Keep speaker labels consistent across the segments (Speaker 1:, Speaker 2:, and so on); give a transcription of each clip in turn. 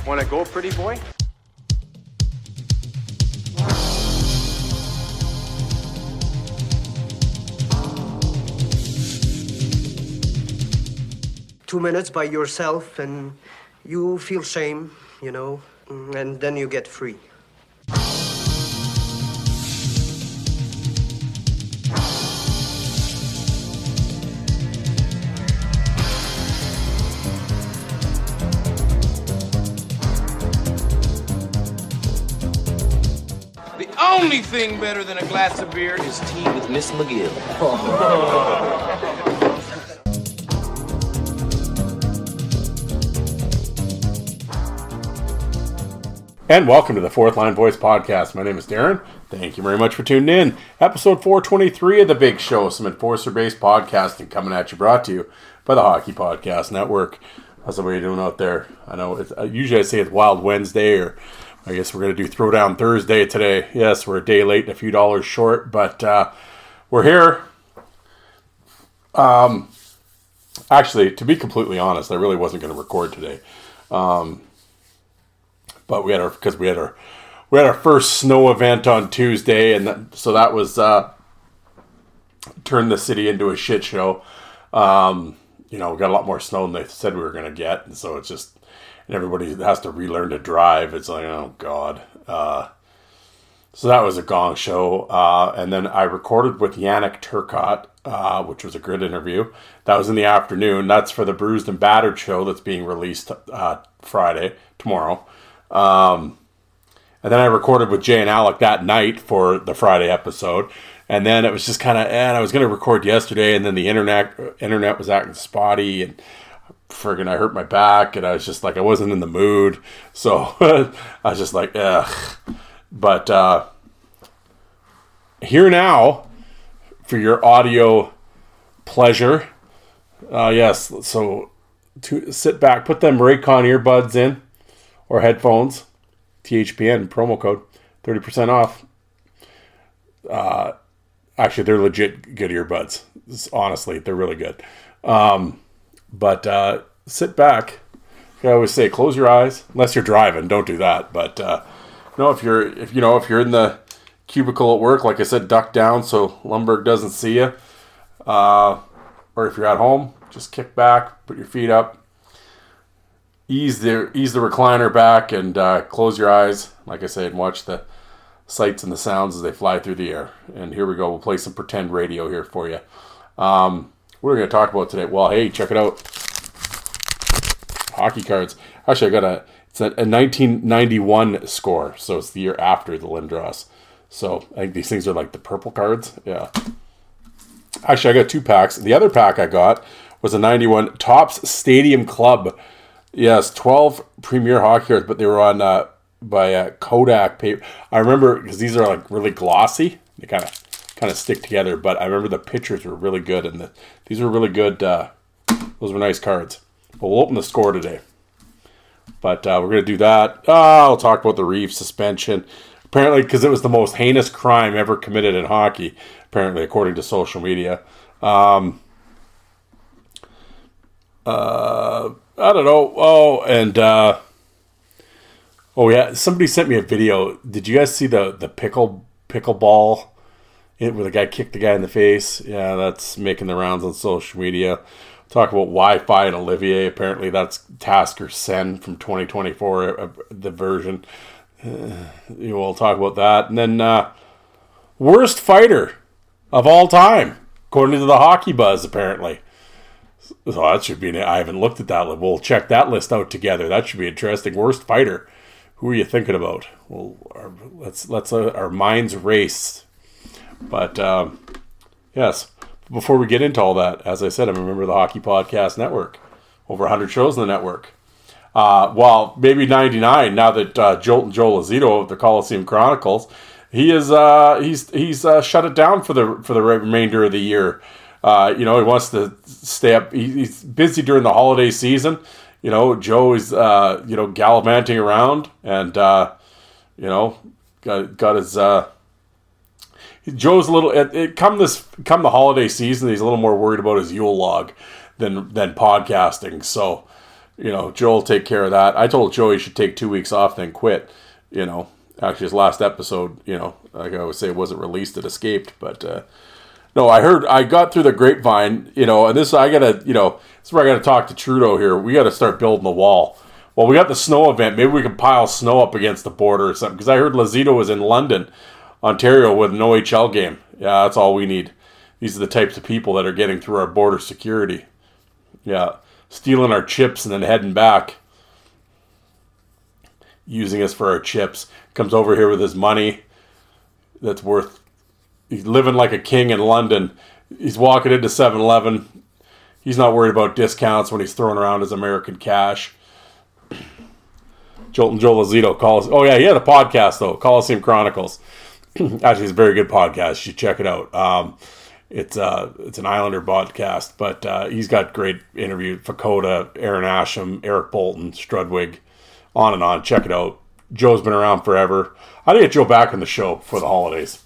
Speaker 1: Want to go, pretty boy?
Speaker 2: Two minutes by yourself and you feel shame, you know, and then you get free.
Speaker 3: The only thing better than a glass of beer is tea with Miss McGill.
Speaker 4: And welcome to the Fourth Line Voice Podcast. My name is Darren. Thank you very much for tuning in. Episode 423 of The Big Show, some enforcer-based podcasting coming at you, brought to you by the Hockey Podcast Network. How's everybody doing out there? I know it's, usually I say it's Wild Wednesday, or I guess we're going to do Throwdown Thursday today. Yes, we're a day late and a few dollars short, but we're here. Actually, to be completely honest, I really wasn't going to record today. But we had our first snow event on Tuesday, and so that was turned the city into a shit show. We got a lot more snow than they said we were going to get, and so it's just, and everybody has to relearn to drive. It's like, oh god. So that was a gong show, and then I recorded with Yannick Turcotte, which was a good interview. That was in the afternoon. That's for the Bruised and Battered show that's being released tomorrow. And then I recorded with Jay and Alec that night for the Friday episode. And then it was just kind of, and I was going to record yesterday, and then the internet was acting spotty, and friggin' I hurt my back, and I was just like, I wasn't in the mood. So I was just like, ugh. But here now for your audio pleasure. Yes, so to sit back, put them Raycon earbuds in, or headphones, THPN promo code, 30% off. Actually, they're legit good earbuds. Honestly, they're really good. But sit back. I always say, close your eyes, unless you're driving. Don't do that. But if you're in the cubicle at work, like I said, duck down so Lundberg doesn't see you. Or if you're at home, just kick back, put your feet up. Ease the recliner back and close your eyes, like I say, and watch the sights and the sounds as they fly through the air. And here we go. We'll play some pretend radio here for you. What are we going to talk about today? Well, hey, check it out. Hockey cards. Actually, it's a 1991 score, so it's the year after the Lindros. So I think these things are like the purple cards. Yeah. Actually, I got 2 packs. The other pack I got was a 91 Topps Stadium Club. Yes, 12 Premier Hockey cards, but they were on by Kodak paper. I remember because these are like really glossy. They kind of stick together. But I remember the pictures were really good, and these were really good. Those were nice cards. But we'll open the score today. But we're gonna do that. I'll talk about the Reeves suspension. Apparently, because it was the most heinous crime ever committed in hockey. Apparently, according to social media. I don't know. Oh, and yeah, somebody sent me a video. Did you guys see the pickleball? Where the guy kicked the guy in the face? Yeah, that's making the rounds on social media. Talk about Wi-Fi and Olivier. Apparently, that's Tasker Sen from 2024, the version. We'll talk about that. And then worst fighter of all time, according to the Hockey Buzz, apparently. So that should be. I haven't looked at that. We'll check that list out together. That should be interesting. Worst fighter. Who are you thinking about? Well, let's our minds race. But yes. Before we get into all that, as I said, I'm a member of the Hockey Podcast Network. Over 100 shows in the network. Well, maybe 99 now that Joel Lazito of the Coliseum Chronicles, he's shut it down for the remainder of the year. He wants to stay up. He's busy during the holiday season. Joe is gallivanting around and got his. Joe's a little. Come the holiday season, he's a little more worried about his Yule log than podcasting. So, Joe will take care of that. I told Joe he should take 2 weeks off, then quit. Actually, his last episode, like I always say, wasn't released; it escaped. But no, I got through the grapevine, and this I gotta, this is where I gotta talk to Trudeau here. We gotta start building the wall. Well, we got the snow event. Maybe we can pile snow up against the border or something. Because I heard Lazito was in London, Ontario, with an OHL game. Yeah, that's all we need. These are the types of people that are getting through our border security. Yeah, stealing our chips and then heading back. Using us for our chips. Comes over here with his money that's worth... He's living like a king in London. He's walking into 7-Eleven. He's not worried about discounts when he's throwing around his American cash. Joe Lazito calls. Oh yeah, he had a podcast though, Coliseum Chronicles. Actually, it's a very good podcast. You should check it out. It's an Islander podcast, but he's got great interviews. Fakota, Aaron Asham, Eric Bolton, Strudwig, on and on. Check it out. Joe's been around forever. I need to get Joe back on the show before the holidays.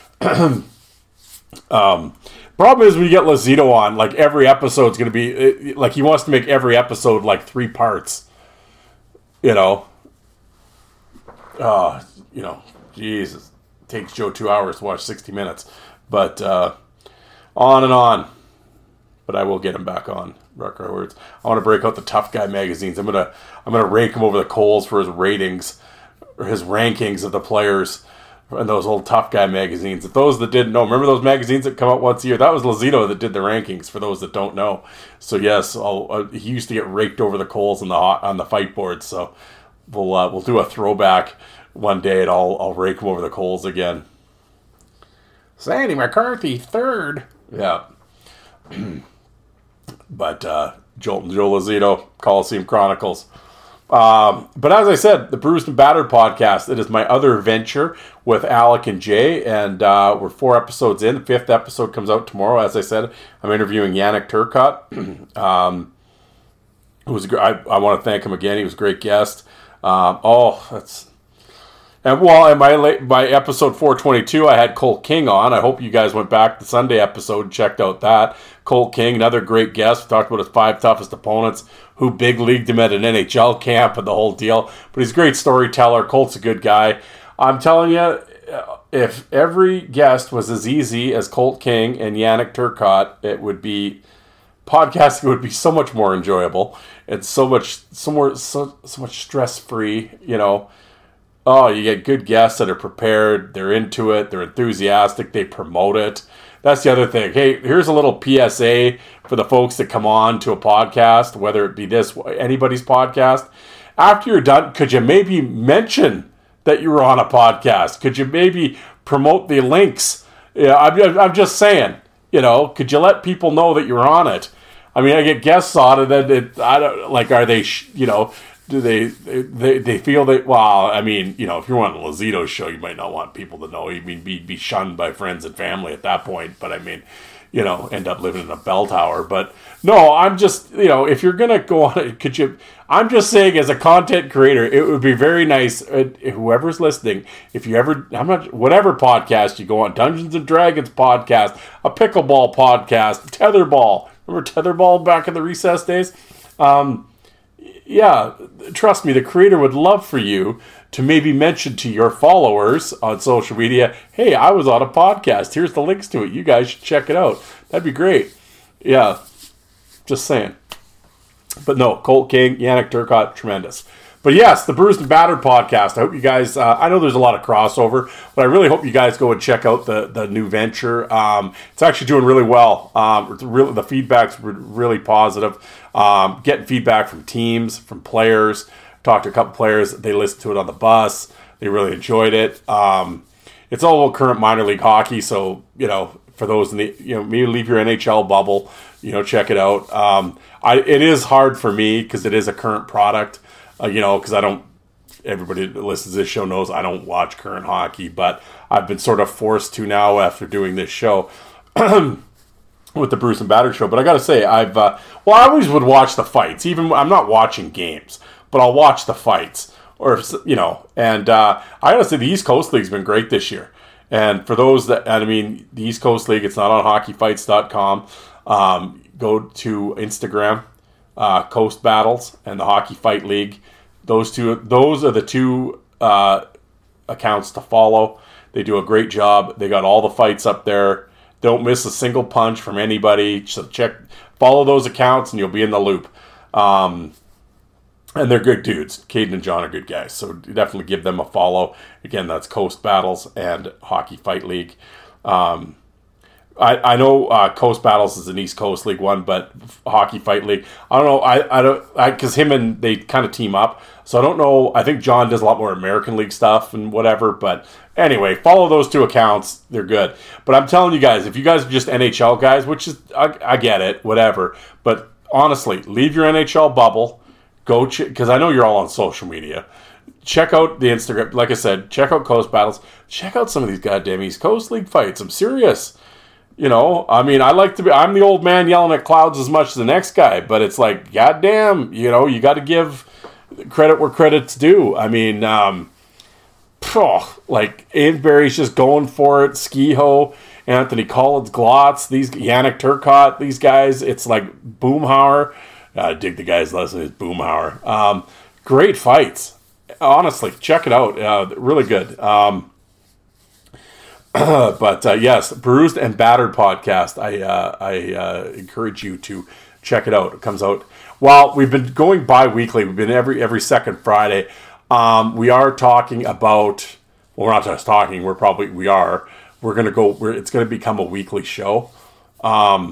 Speaker 4: Problem is when you get Lazito on, like every episode's going to be like he wants to make every episode like 3 parts. Jesus, it takes Joe 2 hours to watch 60 minutes, but on and on. But I will get him back on. Rucker words. I want to break out the Tough Guy magazines. I'm gonna rake him over the coals for his ratings or his rankings of the players and those old Tough Guy magazines. If those that didn't know, remember those magazines that come out once a year? That was Lazito that did the rankings. For those that don't know, so yes, he used to get raked over the coals on the fight board. So we'll do a throwback one day, and I'll rake him over the coals again. Sandy McCarthy, third. Yeah. But Joe Lazito, Coliseum Chronicles. But as I said, the Bruised and Battered podcast, it is my other venture with Alec and Jay, and we're 4 episodes in. The 5th episode comes out tomorrow. As I said, I'm interviewing Yannick Turcotte. I want to thank him again. He was a great guest. And my episode 422, I had Colt King on. I hope you guys went back to the Sunday episode and checked out that. Colt King, another great guest. We talked about his 5 toughest opponents, who big leagued him at an NHL camp and the whole deal. But he's a great storyteller. Colt's a good guy. I'm telling you, if every guest was as easy as Colt King and Yannick Turcotte, podcasting would be so much more enjoyable and so much stress-free, Oh, you get good guests that are prepared, they're into it, they're enthusiastic, they promote it. That's the other thing. Hey, here's a little PSA for the folks that come on to a podcast, whether it be anybody's podcast. After you're done, could you maybe mention that you were on a podcast? Could you maybe promote the links? Yeah, I'm just saying, could you let people know that you're on it? I mean, I get guests on it, and I don't like. Are they, do they feel that? Well, I mean, if you're on the Lazito show, you might not want people to know. You mean be shunned by friends and family at that point. But I mean, end up living in a bell tower. But no, I'm just, if you're gonna go on it, could you? I'm just saying, as a content creator, it would be very nice. Whoever's listening, if you ever, whatever podcast you go on, Dungeons and Dragons podcast, a pickleball podcast, tetherball. Remember tetherball back in the recess days? Yeah, trust me, the creator would love for you to maybe mention to your followers on social media, hey, I was on a podcast. Here's the links to it. You guys should check it out. That'd be great. Yeah, just saying. But no, Colt King, Yannick Turcotte, tremendous. But yes, the Bruised and Battered podcast. I hope you guys, I know there's a lot of crossover, but I really hope you guys go and check out the new venture. It's actually doing really well. The feedback's really positive. Getting feedback from teams, from players. Talked to a couple players. They listened to it on the bus. They really enjoyed it. It's all about current minor league hockey. So, for those in the, maybe leave your NHL bubble, check it out. It is hard for me because it is a current product. Because everybody that listens to this show knows I don't watch current hockey, but I've been sort of forced to now after doing this show with the Bruce and Battered show. But I got to say, I always would watch the fights. Even I'm not watching games, but I'll watch the fights. And I got to say, the East Coast League's been great this year. And for those the East Coast League, it's not on hockeyfights.com. Go to Instagram. Coast Battles and the Hockey Fight League. Those are the two accounts to follow. They do a great job. They got all the fights up there. Don't miss a single punch from anybody. So follow those accounts, and you'll be in the loop. And they're good dudes. Caden and John are good guys, so definitely give them a follow. Again, that's Coast Battles and Hockey Fight League. I know Coast Battles is an East Coast League one, but Hockey Fight League, I don't know. I don't, because him and they kind of team up, so I don't know. I think John does a lot more American League stuff and whatever. But anyway, follow those two accounts; they're good. But I'm telling you guys, if you guys are just NHL guys, which is I get it, whatever. But honestly, leave your NHL bubble. Go because I know you're all on social media. Check out the Instagram. Like I said, check out Coast Battles. Check out some of these goddamn East Coast League fights. I'm serious. You know, I mean, I'm the old man yelling at clouds as much as the next guy, but it's like, goddamn, you know, you got to give credit where credit's due. I mean, like, Avebury's just going for it. Skiho, Anthony Collins, Glotz, these Yannick Turcotte, these guys, it's like Boomhauer. I dig the guy's lesson is Boomhauer. Great fights. Honestly, check it out. Really good. But yes, Bruised and Battered podcast. I encourage you to check it out. It comes out. Well, we've been going bi-weekly. We've been every second Friday. We are talking about. Well, we're not just talking. We are. We're gonna go. It's gonna become a weekly show. I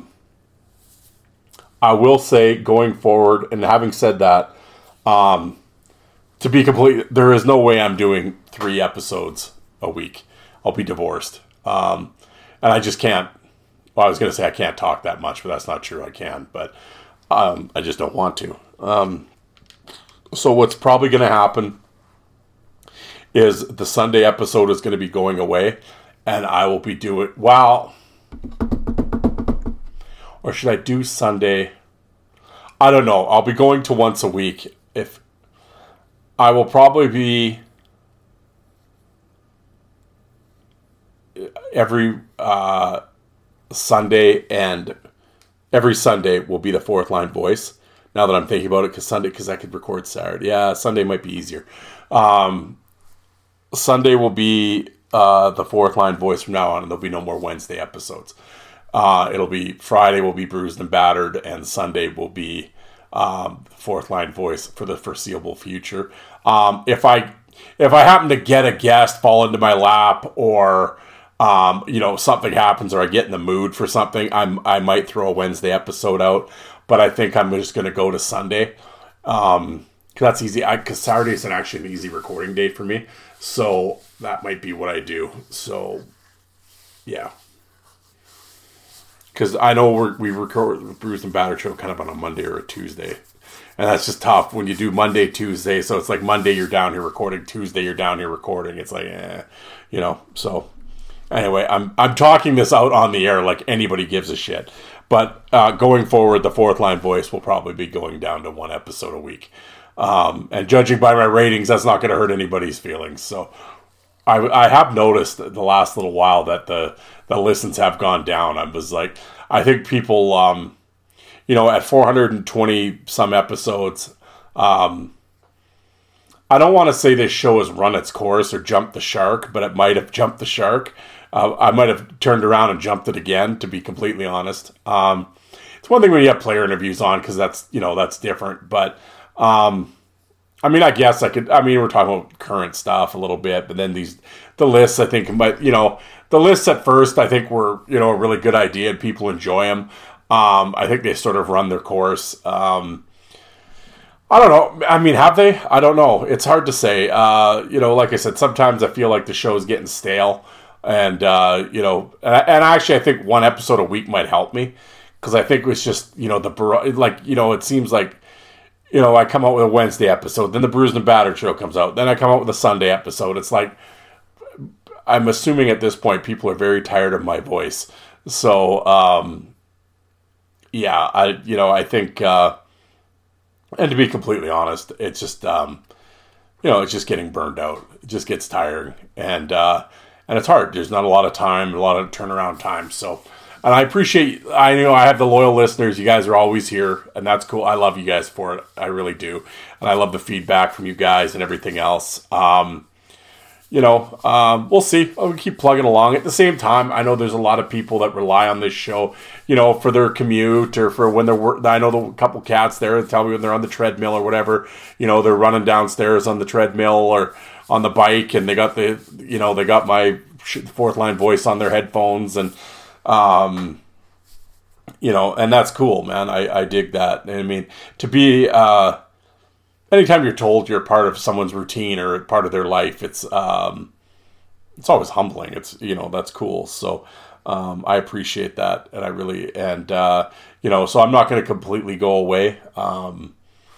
Speaker 4: will say going forward, and having said that, to be complete, there is no way I'm doing 3 episodes a week. I'll be divorced. And I just can't. Well, I was going to say I can't talk that much, but that's not true. I can, but I just don't want to. So what's probably going to happen is the Sunday episode is going to be going away, and I will be doing... Well, or should I do Sunday? I don't know. I'll be going to once a week. If I will probably be... every Sunday, and every Sunday will be the Fourth Line Voice. Now that I'm thinking about it, because I could record Saturday. Yeah, Sunday might be easier. Sunday will be the Fourth Line Voice from now on, and there'll be no more Wednesday episodes. It'll be Friday will be Bruised and Battered, and Sunday will be Fourth Line Voice for the foreseeable future. If I happen to get a guest fall into my lap, or something happens, or I get in the mood for something, I might throw a Wednesday episode out, but I think I'm just going to go to Sunday. Cause that's easy. Cause Saturday is actually an easy recording date for me. So that might be what I do. So yeah. Cause I know we record the Bruised and Battered show kind of on a Monday or a Tuesday. And that's just tough when you do Monday, Tuesday. So it's like Monday you're down here recording, Tuesday you're down here recording. It's like, so anyway, I'm talking this out on the air like anybody gives a shit. But going forward, the Fourth Line Voice will probably be going down to 1 episode a week. And judging by my ratings, that's not going to hurt anybody's feelings. So I have noticed the last little while that the listens have gone down. I was like, I think people, at 420 some episodes, I don't want to say this show has run its course or jumped the shark, but it might have jumped the shark. I might have turned around and jumped it again, to be completely honest. It's one thing when you have player interviews on, because that's different. But, I guess we're talking about current stuff a little bit, but then the lists, I think, the lists at first, I think were, a really good idea, and people enjoy them. I think they sort of run their course. I don't know. Have they? I don't know. It's hard to say. Like I said, sometimes I feel like the show's getting stale. And, and actually I think 1 episode a week might help me. Because I think it's just, it seems like, I come out with a Wednesday episode, then the Bruised and Battered show comes out, then I come out with a Sunday episode. It's like, I'm assuming at this point people are very tired of my voice. So, I think, and to be completely honest, it's just, it's just getting burned out. It just gets tiring. And it's hard. There's not a lot of time, a lot of turnaround time. So And I appreciate, I know I have the loyal listeners. You guys are always here, and that's cool. I love you guys for it. I really do. And I love the feedback from you guys and everything else. We'll see. I'll keep plugging along. At the same time, I know there's a lot of people that rely on this show, for their commute or for when they're I know the couple cats there that tell me when they're on the treadmill or whatever, they're running downstairs on the treadmill or on the bike, and they got they got my Fourth Line Voice on their headphones, and and that's cool, man. I dig that. I mean, to be anytime you're told you're part of someone's routine or part of their life, it's always humbling. It's that's cool. So I appreciate that, and I really so I'm not going to completely go away. I'll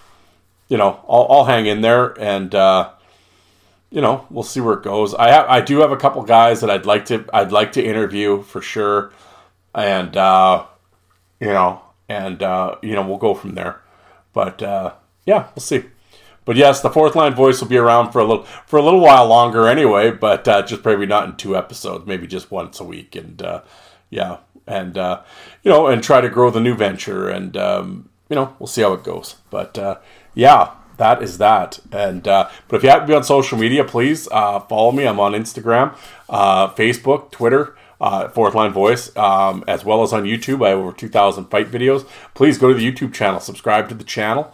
Speaker 4: hang in there, and we'll see where it goes. I do have a couple guys that I'd like to interview for sure, and we'll go from there. But we'll see. But yes, the Fourth Line Voice will be around for a little while longer anyway, but just probably not in 2 episodes, maybe just once a week, and and try to grow the new venture, and we'll see how it goes. But that is that. And but if you happen to be on social media, please follow me. I'm on Instagram, Facebook, Twitter, Fourth Line Voice, as well as on YouTube. I have over 2,000 fight videos. Please go to the YouTube channel, subscribe to the channel.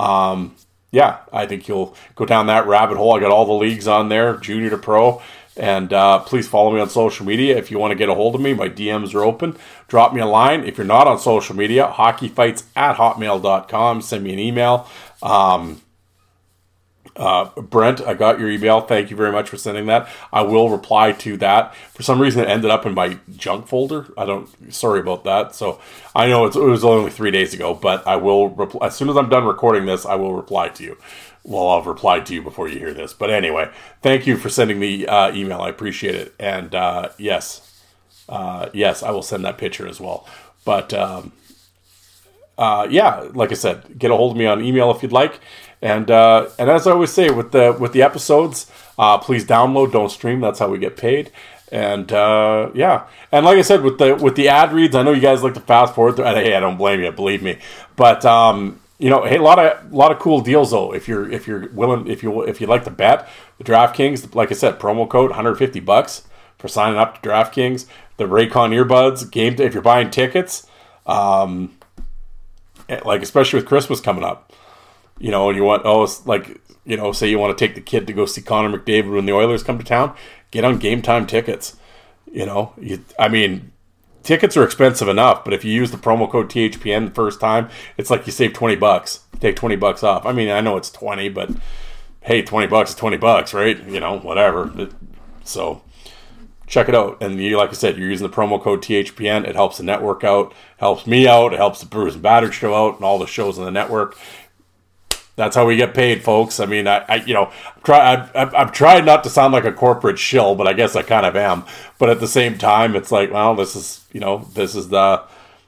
Speaker 4: I think you'll go down that rabbit hole. I got all the leagues on there, junior to pro. And please follow me on social media. If you want to get a hold of me, my DMs are open. Drop me a line. If you're not on social media, hockeyfights@hotmail.com. Send me an email. Brent, I got your email. Thank you very much for sending that. I will reply to that. For some reason, it ended up in my junk folder. Sorry about that. So I know it was only 3 days ago, but I will reply as soon as I'm done recording this. I will reply to you. Well, I'll reply to you before you hear this. But anyway, thank you for sending the email. I appreciate it. And yes, I will send that picture as well. But like I said, get a hold of me on email if you'd like. And as I always say with the episodes, please download, don't stream. That's how we get paid. And and like I said with the ad reads, I know you guys like to fast forward through. Hey, I don't blame you, believe me. But hey, a lot of cool deals though. If you're willing, if you'd like to bet, the DraftKings, like I said, promo code $150 for signing up to DraftKings. The Raycon earbuds, if you're buying tickets, like especially with Christmas coming up. And you want, say you want to take the kid to go see Connor McDavid when the Oilers come to town, get on Game Time tickets. Tickets are expensive enough, but if you use the promo code THPN the first time, it's like you save $20. You take $20 off. I mean, I know it's 20, but hey, $20 is $20, right? Whatever. So check it out. And like I said, you're using the promo code THPN. It helps the network out, helps me out, it helps the Brewers and Battered show out, and all the shows on the network. That's how we get paid, folks. I mean, I've tried not to sound like a corporate shill, but I guess I kind of am. But at the same time, it's like, well, this is the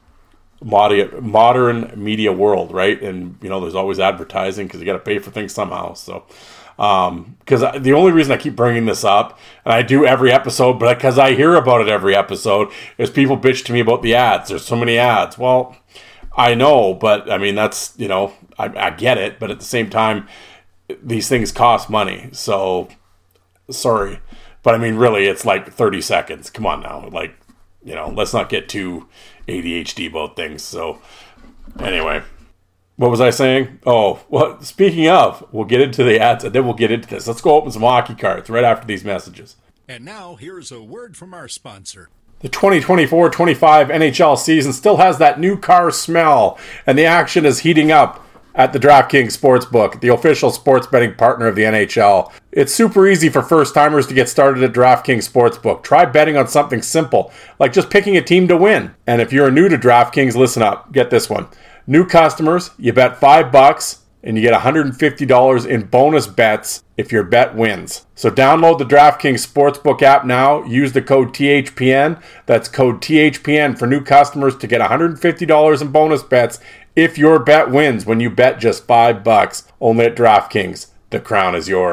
Speaker 4: modern media world, right? And there's always advertising because you got to pay for things somehow. So, because the only reason I keep bringing this up, and I do every episode, but because I hear about it every episode, is people bitch to me about the ads. There's so many ads. Well, I know, but I mean, that's, I get it, but at the same time, these things cost money. So, sorry. But I mean, really, it's like 30 seconds. Come on now. Like, let's not get too ADHD about things. So, anyway, what was I saying? Oh, well, speaking of, we'll get into the ads and then we'll get into this. Let's go open some hockey cards right after these messages.
Speaker 1: And now, here's a word from our sponsor.
Speaker 4: The 2024-25 NHL season still has that new car smell, and the action is heating up at the DraftKings Sportsbook, the official sports betting partner of the NHL. It's super easy for first-timers to get started at DraftKings Sportsbook. Try betting on something simple, like just picking a team to win. And if you're new to DraftKings, listen up. Get this one. New customers, you bet $5, and you get $150 in bonus bets if your bet wins. So download the DraftKings Sportsbook app now. Use the code THPN. That's code THPN for new customers to get $150 in bonus bets if your bet wins when you bet just $5. Only at DraftKings. The crown is yours.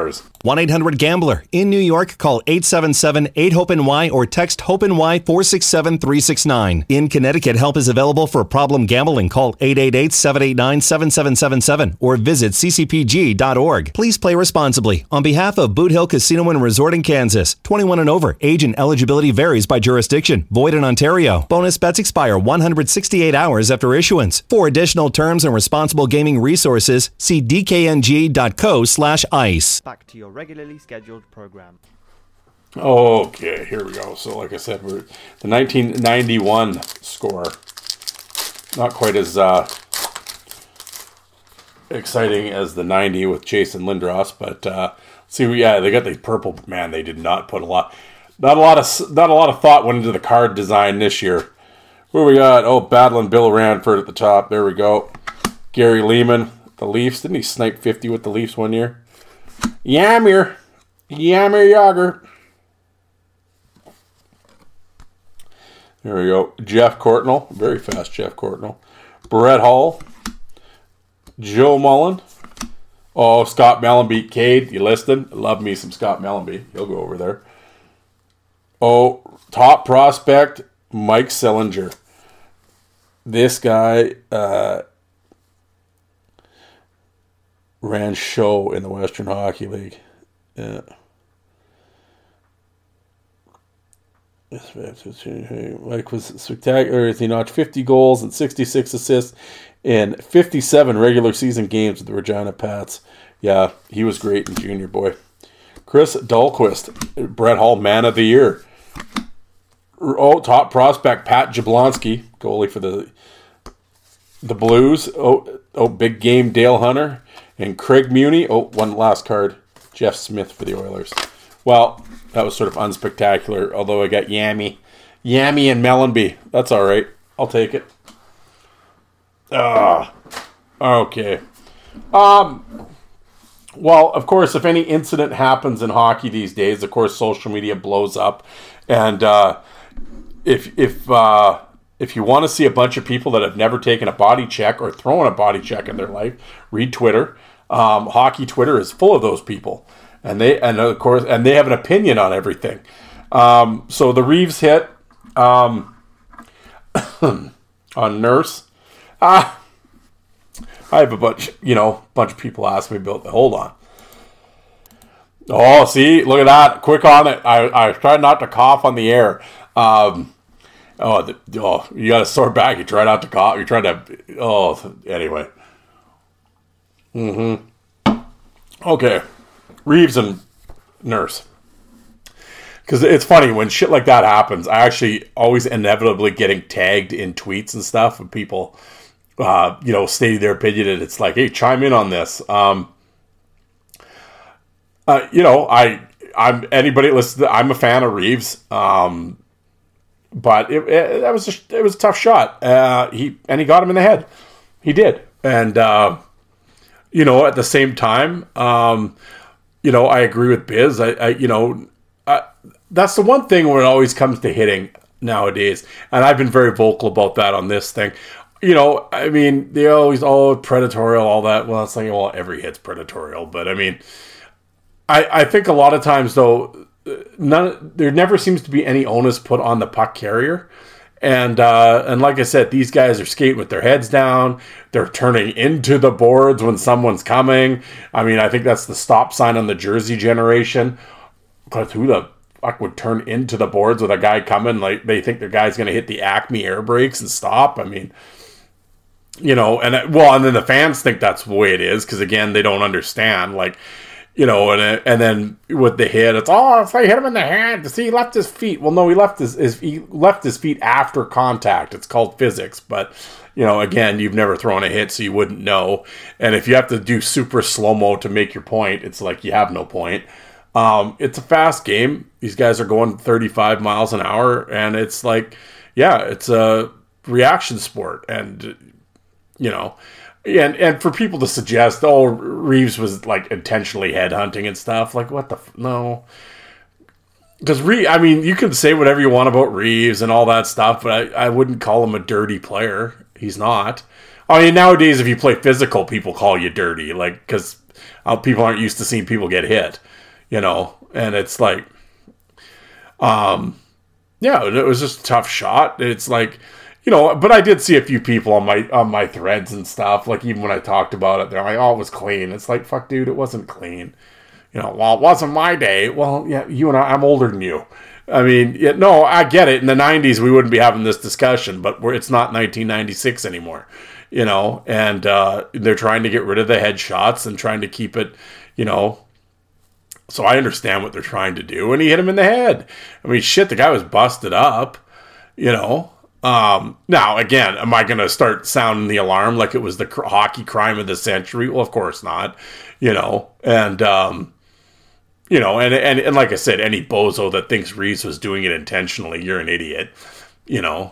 Speaker 5: 1-800-GAMBLER. In New York, call 877-8-HOPE-NY or text HOPE-NY 467-369. In Connecticut, help is available for problem gambling. Call 888-789-7777 or visit ccpg.org. Please play responsibly. On behalf of Boot Hill Casino and Resort in Kansas, 21 and over. Age and eligibility varies by jurisdiction. Void in Ontario. Bonus bets expire 168 hours after issuance. For additional terms and responsible gaming resources, see dkng.co/ice.
Speaker 6: Back to your regularly scheduled program.
Speaker 4: Okay, here we go. So like I said, we're the 1991 score. Not quite as exciting as the 90 with Jason Lindros, but they got the purple. Man, they did not put not a lot of thought went into the card design this year. Where we got? Oh, battling Bill Ranford at the top. There we go. Gary Lehman, the Leafs. Didn't he snipe 50 with the Leafs one year? Yamir Yager. There we go. Jeff Courtnall. Very fast Jeff Courtnall. Brett Hull. Joe Mullen. Oh, Scott Mellenby. Cade, you listening? Love me some Scott Mellenby. He'll go over there. Oh, top prospect, Mike Sillinger. This guy ran show in the Western Hockey League. Yeah. Mike was spectacular as he notched 50 goals and 66 assists in 57 regular season games with the Regina Pats. Yeah, he was great in junior, boy. Chris Dahlquist, Brett Hull Man of the Year. Oh, top prospect, Pat Jablonski, goalie for the Blues. Oh, big game, Dale Hunter. And Craig Muni. Oh, one last card, Jeff Smith for the Oilers. Well, that was sort of unspectacular, although I got Yammy and Mellenby. That's all right. I'll take it. Okay. Well, of course, if any incident happens in hockey these days, of course, social media blows up. And if you want to see a bunch of people that have never taken a body check or thrown a body check in their life, read Twitter. Hockey Twitter is full of those people. And they have an opinion on everything. So the Reeves hit on Nurse. I have a bunch of people ask me about. Hold on. Oh, see, look at that! Quick on it. I tried not to cough on the air. You got a sore back. You try not to cough. You try to. Anyway. Okay. Reeves and Nurse. Because it's funny, when shit like that happens, I actually always inevitably getting tagged in tweets and stuff of people, stating their opinion, and it's like, hey, chime in on this. I'm anybody listen. I'm a fan of Reeves, but it was a tough shot. He got him in the head. He did, and at the same time, I agree with Biz. That's the one thing when it always comes to hitting nowadays, and I've been very vocal about that on this thing. They always, predatorial, all that. Well, it's like, every hit's predatorial, but I think a lot of times, though, there never seems to be any onus put on the puck carrier. And like I said, these guys are skating with their heads down. They're turning into the boards when someone's coming. I think that's the stop sign on the jersey generation. Because who the fuck would turn into the boards with a guy coming? Like, they think the guy's going to hit the Acme air brakes and stop. And then the fans think that's the way it is. Because, again, they don't understand. Like, and then with the hit, it's I hit him in the hand. See, he left his feet. Well, no, he left his feet after contact. It's called physics, but again, you've never thrown a hit, so you wouldn't know. And if you have to do super slow-mo to make your point, it's like you have no point. It's a fast game. These guys are going 35 miles an hour, and it's like, it's a reaction sport, and And for people to suggest, Reeves was like intentionally headhunting and stuff, like what the no? Because you can say whatever you want about Reeves and all that stuff, but I wouldn't call him a dirty player. He's not. Nowadays, if you play physical, people call you dirty, like because people aren't used to seeing people get hit. you know, and it's like, yeah, it was just a tough shot. It's like, you know, but I did see a few people on my threads and stuff, like even when I talked about it, they're like, oh, it was clean. It's like, fuck, dude, it wasn't clean. You know, well, it wasn't my day. Well, yeah, you and I'm older than you. I mean, yeah, no, I get it. In the 90s, we wouldn't be having this discussion, but it's not 1996 anymore, you know, and they're trying to get rid of the headshots and trying to keep it, you know. So I understand what they're trying to do, and he hit him in the head. I mean, shit, the guy was busted up, you know. Now, again, am I going to start sounding the alarm like it was the hockey crime of the century? Well, of course not, you know, and, you know, and like I said, any bozo that thinks Reeves was doing it intentionally, you're an idiot, you know.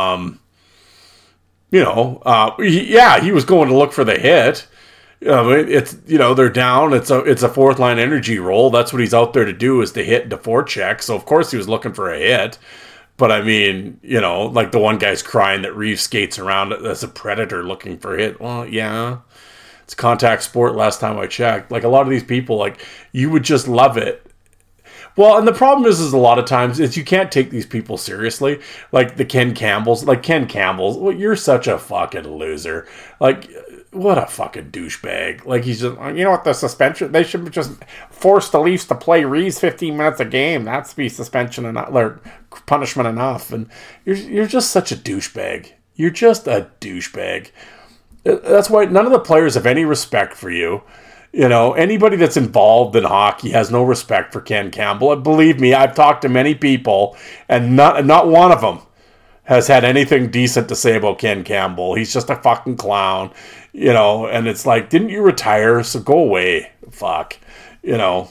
Speaker 4: He was going to look for the hit. It's, you know, they're down. It's a fourth line energy role. That's what he's out there to do, is to hit and to forecheck. So of course he was looking for a hit. But I mean, you know, like the one guy's crying that Reeves skates around as a predator looking for a hit. Well, yeah. It's contact sport last time I checked. Like a lot of these people, like, you would just love it. Well, and the problem is a lot of times is you can't take these people seriously. Like the Ken Campbells. Well, you're such a fucking loser. Like, what a fucking douchebag. Like, he's just, you know what, the suspension, they should just force the Leafs to play Reeves 15 minutes a game. That's be suspension enough, or punishment enough. And you're just such a douchebag. You're just a douchebag. That's why none of the players have any respect for you. You know, anybody that's involved in hockey has no respect for Ken Campbell. And believe me, I've talked to many people, and not one of them has had anything decent to say about Ken Campbell. He's just a fucking clown, you know, and it's like, didn't you retire? So go away. Fuck. You know.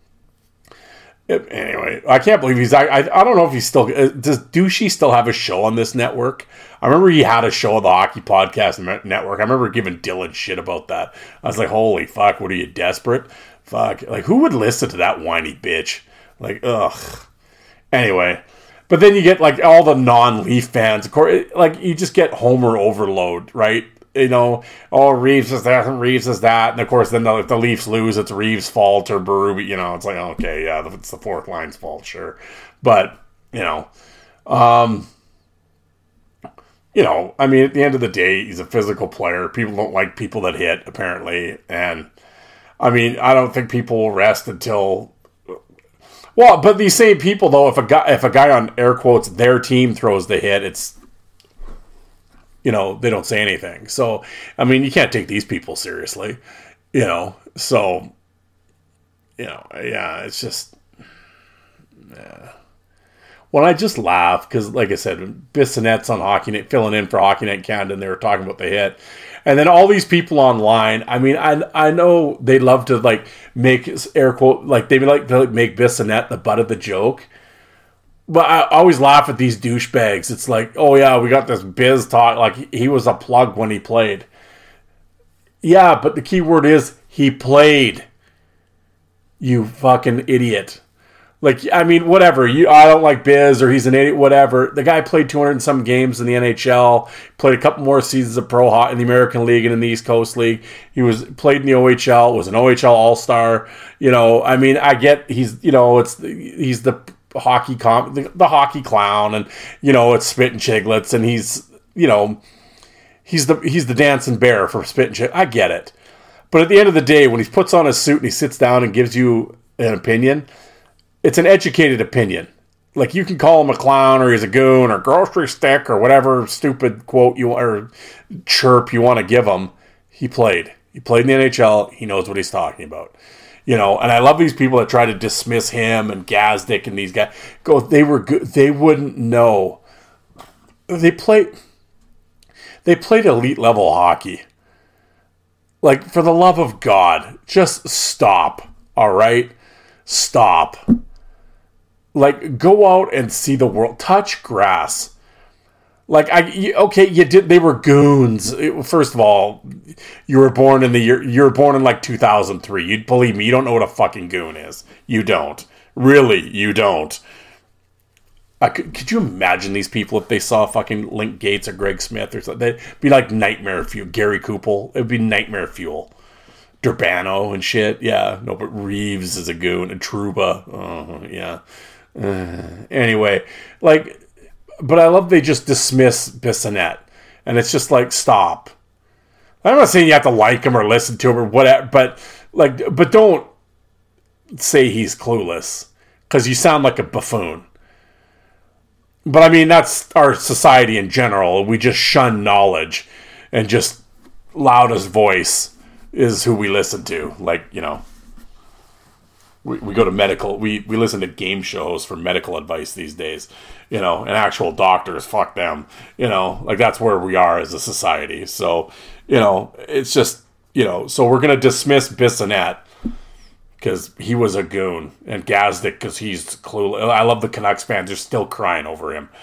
Speaker 4: Anyway, I can't believe I don't know if he's still, does Douchey still have a show on this network? I remember he had a show on the Hockey Podcast Network. I remember giving Dylan shit about that. I was like, holy fuck, what are you, desperate? Fuck. Like, who would listen to that whiny bitch? Like, ugh. Anyway. But then you get, like, all the non-Leaf fans. Of course, like, you just get Homer overload, right? You know, oh, Reeves is that, and Reeves is that. And, of course, then if the Leafs lose, it's Reeves' fault or Berube. You know, it's like, okay, yeah, it's the fourth line's fault, sure. But, you know, I mean, at the end of the day, he's a physical player. People don't like people that hit, apparently. And, I mean, I don't think people will rest until... Well, but these same people, though, if a guy on air quotes their team throws the hit, it's, you know, they don't say anything. So, I mean, you can't take these people seriously, you know. So, you know, yeah, it's just, yeah. Well, I just laugh because, like I said, Bissonnette's on HockeyNet, filling in for HockeyNet Canada, and they were talking about the hit. And then all these people online, I mean, I know they love to, like, make air quote, like, they like to make Bissonnette the butt of the joke. But I always laugh at these douchebags. It's like, oh yeah, we got this Biz talk, like he was a plug when he played. Yeah, but the key word is he played. You fucking idiot. Like, I mean, whatever. I don't like Biz, or he's an idiot, whatever. The guy played 200 and some games in the NHL, played a couple more seasons of pro hockey in the American League and in the East Coast League. He played in the OHL, was an OHL All-Star. You know, I mean, I get he's the hockey the hockey clown, and, you know, it's Spit and Chicklets, and he's, you know, he's the dancing bear for Spit and Chicklets. I get it. But at the end of the day, when he puts on his suit and he sits down and gives you an opinion, it's an educated opinion. Like, you can call him a clown, or he's a goon, or grocery stick, or whatever stupid quote or chirp you want to give him. He played in the NHL. He knows what he's talking about. You know, and I love these people that try to dismiss him and Gazdick and these guys. They were good. They wouldn't know. They played elite level hockey. Like, for the love of God, just stop. All right? Stop. Like, go out and see the world. Touch grass. Like, you did. They were goons. First of all, you were born in like 2003. You'd believe me. You don't know what a fucking goon is. You don't. Really, you don't. Could you imagine these people if they saw fucking Link Gates or Greg Smith or something? They'd be like nightmare fuel. Gary Kupel. It would be nightmare fuel. Durbano and shit. Yeah, no, but Reeves is a goon. And Trouba. Yeah. Anyway, like, but I love they just dismiss Bissonnette. And it's just like, stop. I'm not saying you have to like him or listen to him or whatever, but don't say he's clueless, because you sound like a buffoon. But I mean, that's our society in general. We just shun knowledge, and just loudest voice is who we listen to. Like, you know, we go to medical, we listen to game shows for medical advice these days, you know, and actual doctors, fuck them, you know, like that's where we are as a society. So, you know, it's just, you know, so we're going to dismiss Bissonnette because he was a goon, and Gazdic because he's clueless. I love the Canucks fans are still crying over him.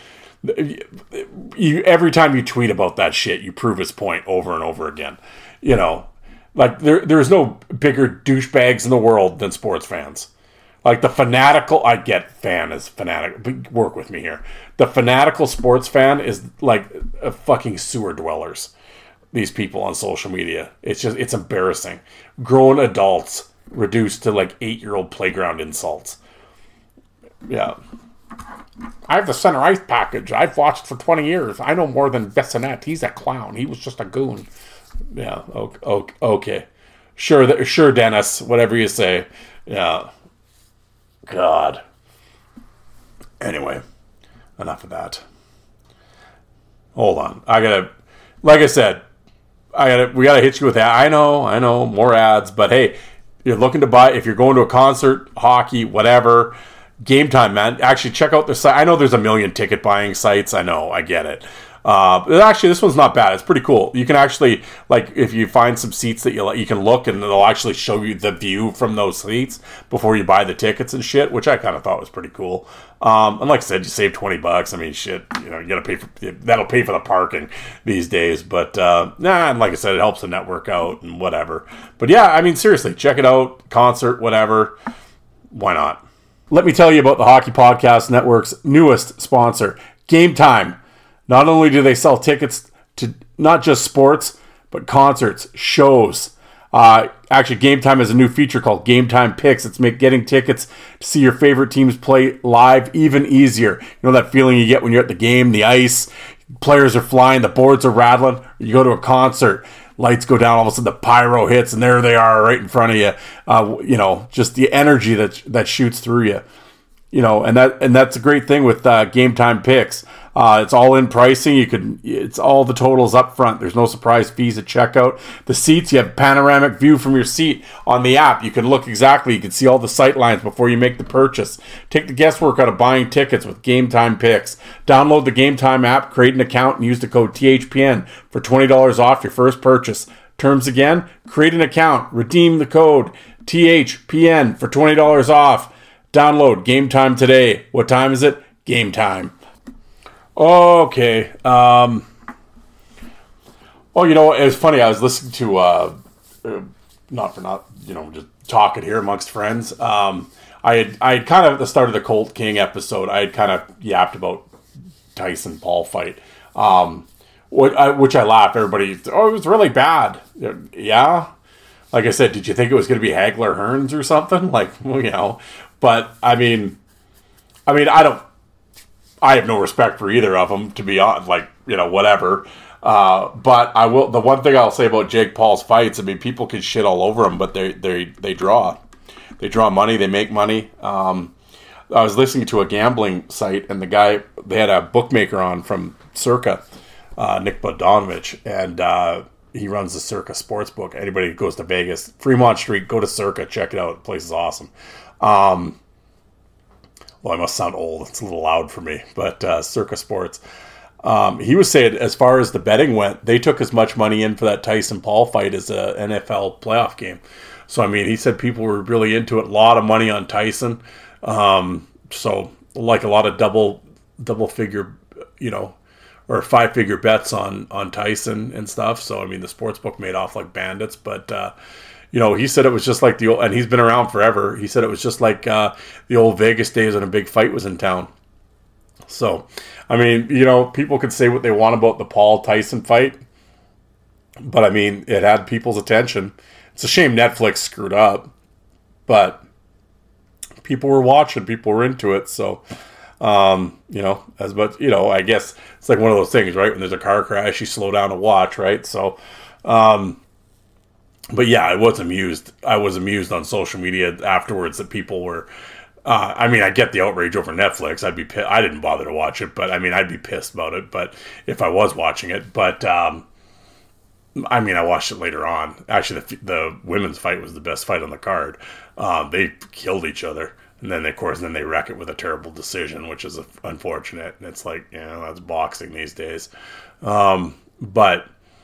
Speaker 4: Every time you tweet about that shit, you prove his point over and over again. You know, like there's no bigger douchebags in the world than sports fans. Like the fanatical, I get fan is fanatic, but work with me here. The fanatical sports fan is like a fucking sewer dwellers. These people on social media, it's embarrassing. Grown adults reduced to like 8-year-old playground insults. Yeah. I have the center ice package. I've watched for 20 years. I know more than Bissonnette. He's a clown. He was just a goon. Yeah. Okay. Sure, Dennis. Whatever you say. Yeah. God. Anyway, enough of that. Hold on. Like I said, we gotta hit you with that. I know, more ads, but hey, you're looking to buy, if you're going to a concert, hockey, whatever, Game Time, man. Actually, check out their site. I know there's a million ticket buying sites. I know, I get it. Actually, this one's not bad. It's pretty cool. You can actually, like, if you find some seats that you can look, and they'll actually show you the view from those seats before you buy the tickets and shit, which I kind of thought was pretty cool. And like I said, you save $20. I mean, shit, you know, you gotta pay that'll pay for the parking these days. But and like I said, it helps the network out and whatever. But yeah, I mean, seriously, check it out. Concert, whatever. Why not? Let me tell you about the Hockey Podcast Network's newest sponsor, Game Time. Not only do they sell tickets to not just sports, but concerts, shows. Actually, Game Time has a new feature called Game Time Picks. It's getting tickets to see your favorite teams play live even easier. You know that feeling you get when you're at the game, the ice, players are flying, the boards are rattling. You go to a concert, lights go down, all of a sudden the pyro hits, and there they are right in front of you. You know, just the energy that shoots through you. You know, and that's a great thing with Game Time Picks. It's all in pricing. It's all the totals up front. There's no surprise fees at checkout. The seats, you have panoramic view from your seat on the app. You can look exactly. You can see all the sight lines before you make the purchase. Take the guesswork out of buying tickets with Game Time Picks. Download the Game Time app, create an account, and use the code THPN for $20 off your first purchase. Terms again, create an account, redeem the code THPN for $20 off. Download Game Time today. What time is it? Game time. Okay. Oh, you know, it was funny. I was listening to, just talking here amongst friends. I had kind of at the start of the Colt King episode, I had kind of yapped about Tyson Paul fight, which I laughed. Everybody, it was really bad. Yeah. Like I said, did you think it was going to be Hagler Hearns or something? Like, well, you know, but I mean, I have no respect for either of them, to be honest, like, you know, whatever. But I will, the one thing I'll say about Jake Paul's fights, I mean, people can shit all over him, but they draw. They draw money, they make money. I was listening to a gambling site, and they had a bookmaker on from Circa, Nick Bodanovich, and he runs the Circa Sportsbook. Anybody who goes to Vegas, Fremont Street, go to Circa, check it out. The place is awesome. Well, I must sound old. It's a little loud for me, but Circa Sports. He was saying, as far as the betting went, they took as much money in for that Tyson Paul fight as a NFL playoff game. So, I mean, he said people were really into it. A lot of money on Tyson. So, like a lot of double figure, you know, or 5-figure bets on Tyson and stuff. So, I mean, the sportsbook made off like bandits, but you know, he said it was just like the old, and he's been around forever. He said it was just like the old Vegas days when a big fight was in town. So, I mean, you know, people could say what they want about the Paul Tyson fight, but I mean, it had people's attention. It's a shame Netflix screwed up, but people were watching, people were into it. So, you know, as much, you know, I guess it's like one of those things, right? When there's a car crash, you slow down to watch, right? So, but yeah, I was amused. I was amused on social media afterwards that people were. I mean, I get the outrage over Netflix. I'd be pissed. I didn't bother to watch it, but I mean, I'd be pissed about it. But if I was watching it, but I mean, I watched it later on. Actually, the women's fight was the best fight on the card. They killed each other, and then of course, then they wreck it with a terrible decision, which is unfortunate. And it's like, you know, that's boxing these days. But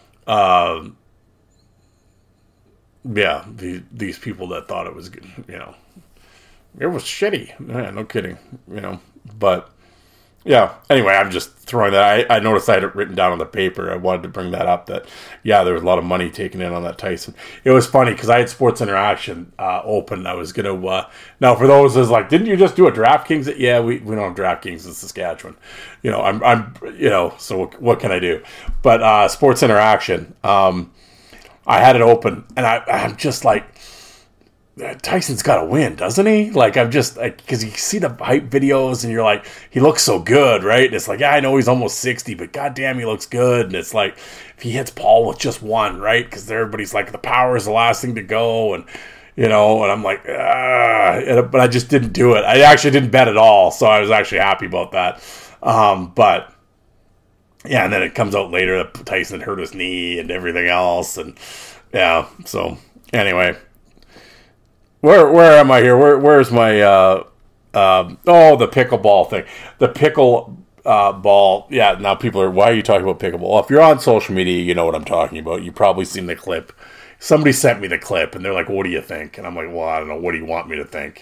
Speaker 4: yeah, these people that thought it was good, you know. It was shitty. Yeah, no kidding. You know, but yeah. Anyway, I'm just throwing that. I noticed I had it written down on the paper. I wanted to bring that up. That yeah, there was a lot of money taken in on that Tyson. It was funny because I had Sports Interaction open. I was gonna now for those who's like, didn't you just do a DraftKings? Yeah, we don't have DraftKings in Saskatchewan. You know, I'm you know. So what can I do? But Sports Interaction. I had it open, and I'm just like. Tyson's got to win, doesn't he? Like, I'm just, like, because you see the hype videos and you're like, he looks so good, right? And it's like, yeah, I know he's almost 60, but goddamn, he looks good. And it's like, if he hits Paul with just one, right? Because everybody's like, the power is the last thing to go. And, you know, and I'm like, but I just didn't do it. I actually didn't bet at all. So I was actually happy about that. But, yeah, and then it comes out later that Tyson hurt his knee and everything else. And, yeah, so anyway. Where am I here? Where's my the pickleball thing? The pickle ball. Yeah, now people are, why are you talking about pickleball? Well, if you're on social media, you know what I'm talking about. You've probably seen the clip. Somebody sent me the clip, and they're like, what do you think? And I'm like, well, I don't know. What do you want me to think?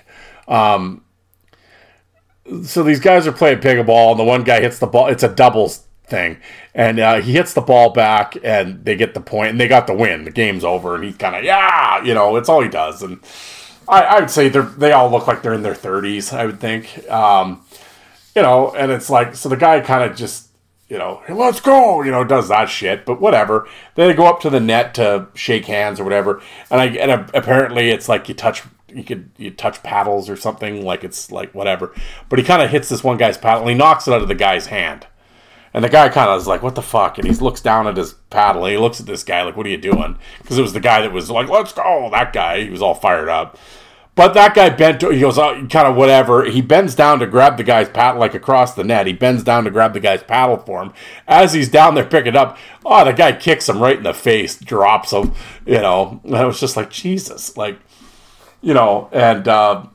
Speaker 4: So these guys are playing pickleball, and the one guy hits the ball. It's a doubles thing. And he hits the ball back, and they get the point, and they got the win. The game's over, and he's kind of, yeah, you know, it's all he does. And I would say they all look like they're in their 30s, I would think. You know, and it's like, so the guy kind of just, you know, hey, let's go, you know, does that shit, but whatever. Then they go up to the net to shake hands or whatever, and apparently it's like you touch paddles or something, like it's like whatever. But he kind of hits this one guy's paddle, and he knocks it out of the guy's hand. And the guy kind of is like, what the fuck? And he looks down at his paddle, and he looks at this guy like, what are you doing? Because it was the guy that was like, let's go. That guy, he was all fired up. But that guy he goes, kind of whatever. He bends down to grab the guy's paddle, like across the net. He bends down to grab the guy's paddle for him. As he's down there picking it up, the guy kicks him right in the face, drops him, you know. And I was just like, Jesus. Like, you know, and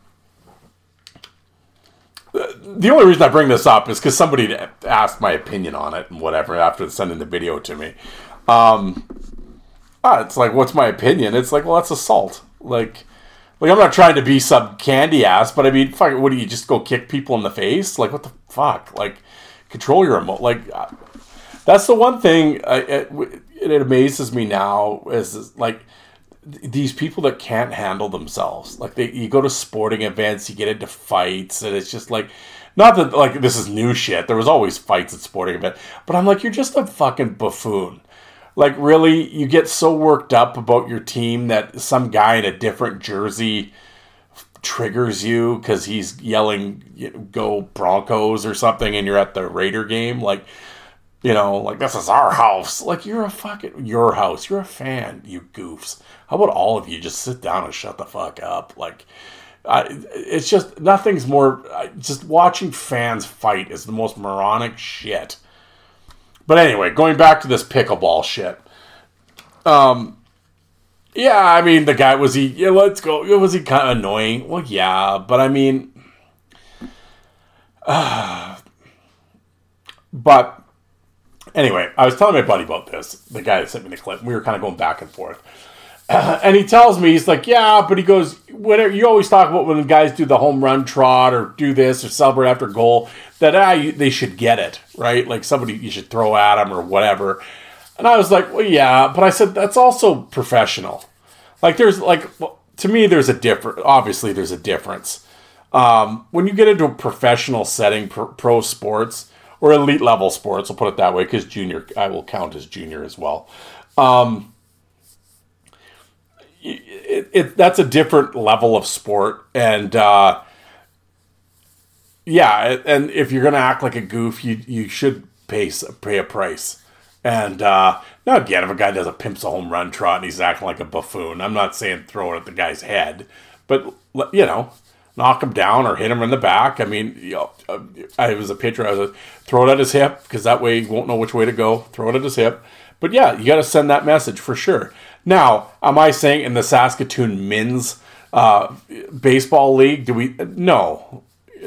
Speaker 4: the only reason I bring this up is because somebody asked my opinion on it and whatever after sending the video to me. It's like, what's my opinion? It's like, well, that's assault. Like I'm not trying to be some candy ass, but I mean, fuck, what do you just go kick people in the face? Like, what the fuck? Like, control your emotion. Like, that's the one thing it amazes me now is like these people that can't handle themselves. Like, you go to sporting events, you get into fights, and it's just like, not that like this is new shit. There was always fights at sporting events, but I'm like, you're just a fucking buffoon. Like, really, you get so worked up about your team that some guy in a different jersey triggers you because he's yelling, go Broncos or something, and you're at the Raider game. Like, you know, like, this is our house. Like, you're a fucking, your house. You're a fan, you goofs. How about all of you just sit down and shut the fuck up? Like, it's just, nothing's more, just watching fans fight is the most moronic shit. But anyway, going back to this pickleball shit. Yeah, I mean, the guy, was he kind of annoying? Well, yeah, but I mean, but anyway, I was telling my buddy about this, the guy that sent me the clip. We were kind of going back and forth. And he tells me, he's like, yeah, but he goes, whatever, you always talk about when the guys do the home run trot or do this or celebrate after goal, that they should get it, right? Like, somebody you should throw at them or whatever. And I was like, well, yeah, but I said, that's also professional. Like, there's like, well, to me, there's a difference. Obviously, there's a difference. When you get into a professional setting, pro sports or elite level sports, I'll put it that way, because junior, I will count as junior as well. that's a different level of sport, and and if you're gonna act like a goof, you should pay a price. And now again, if a guy does a pimps a home run trot and he's acting like a buffoon, I'm not saying throw it at the guy's head, but knock him down or hit him in the back. I mean, I was a pitcher. I was throw it at his hip, because that way he won't know which way to go. Throw it at his hip. But yeah, you got to send that message for sure. Now, am I saying in the Saskatoon men's baseball league, no.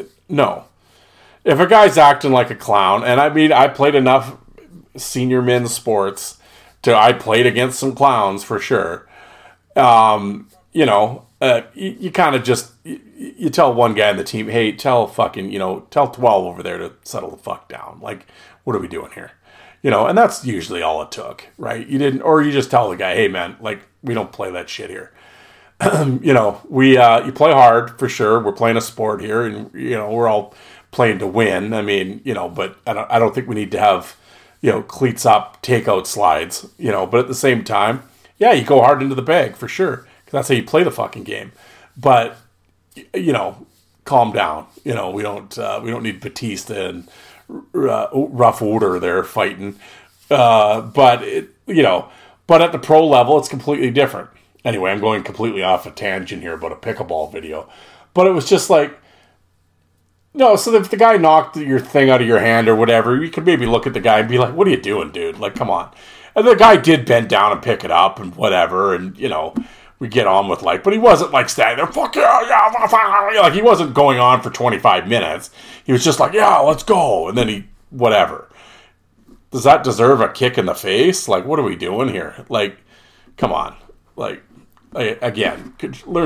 Speaker 4: If a guy's acting like a clown, and I mean, I played enough senior men's sports I played against some clowns for sure. You kind of just, you tell one guy on the team, hey, tell 12 over there to settle the fuck down. Like, what are we doing here? And that's usually all it took, right? You just tell the guy, hey man, like, we don't play that shit here. You play hard for sure. We're playing a sport here, and, we're all playing to win. I mean, but I don't think we need to have, cleats up, takeout slides, but at the same time, yeah, you go hard into the bag for sure. That's how you play the fucking game. But, calm down. We don't need Batista and rough order there fighting. But at the pro level, it's completely different. Anyway, I'm going completely off a tangent here about a pickleball video. But it was just like, so if the guy knocked your thing out of your hand or whatever, you could maybe look at the guy and be like, what are you doing, dude? Like, come on. And the guy did bend down and pick it up and whatever, and, we get on with life. But he wasn't like standing there, fuck yeah, like he wasn't going on for 25 minutes. He was just like, yeah, let's go. And then whatever. Does that deserve a kick in the face? Like, what are we doing here? Like, come on. Like, again,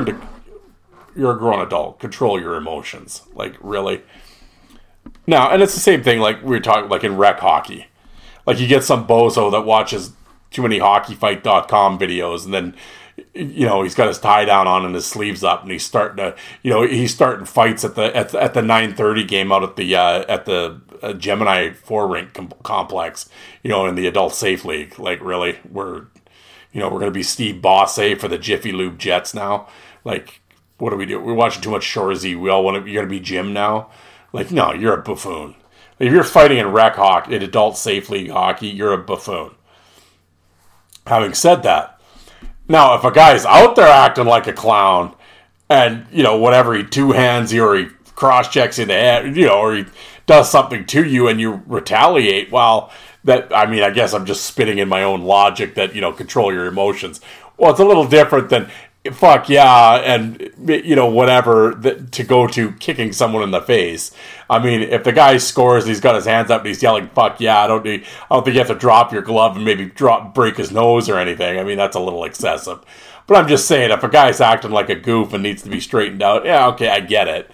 Speaker 4: you're a grown adult. Control your emotions. Like, really? Now, and it's the same thing like we were talking, like in rec hockey. Like, you get some bozo that watches too many hockeyfight.com videos, and then, he's got his tie down on and his sleeves up, and he's starting fights at the 9:30 game out at the Gemini 4 rink complex, in the Adult Safe League. Like, really? We're going to be Steve Bosse for the Jiffy Lube Jets now? Like, what do we do? We're watching too much Shorzy. You're going to be Jim now? Like, no, you're a buffoon. If you're fighting in rec hockey, in Adult Safe League hockey, you're a buffoon. Having said that, now, if a guy's out there acting like a clown and, whatever, he two-hands you or he cross-checks you in the head, or he does something to you and you retaliate, well, I guess I'm just spitting in my own logic that, control your emotions. Well, it's a little different than, fuck yeah, and, whatever, to go to kicking someone in the face. I mean, if the guy scores and he's got his hands up and he's yelling, fuck yeah, I don't think you have to drop your glove and maybe break his nose or anything. I mean, that's a little excessive. But I'm just saying, if a guy's acting like a goof and needs to be straightened out, yeah, okay, I get it.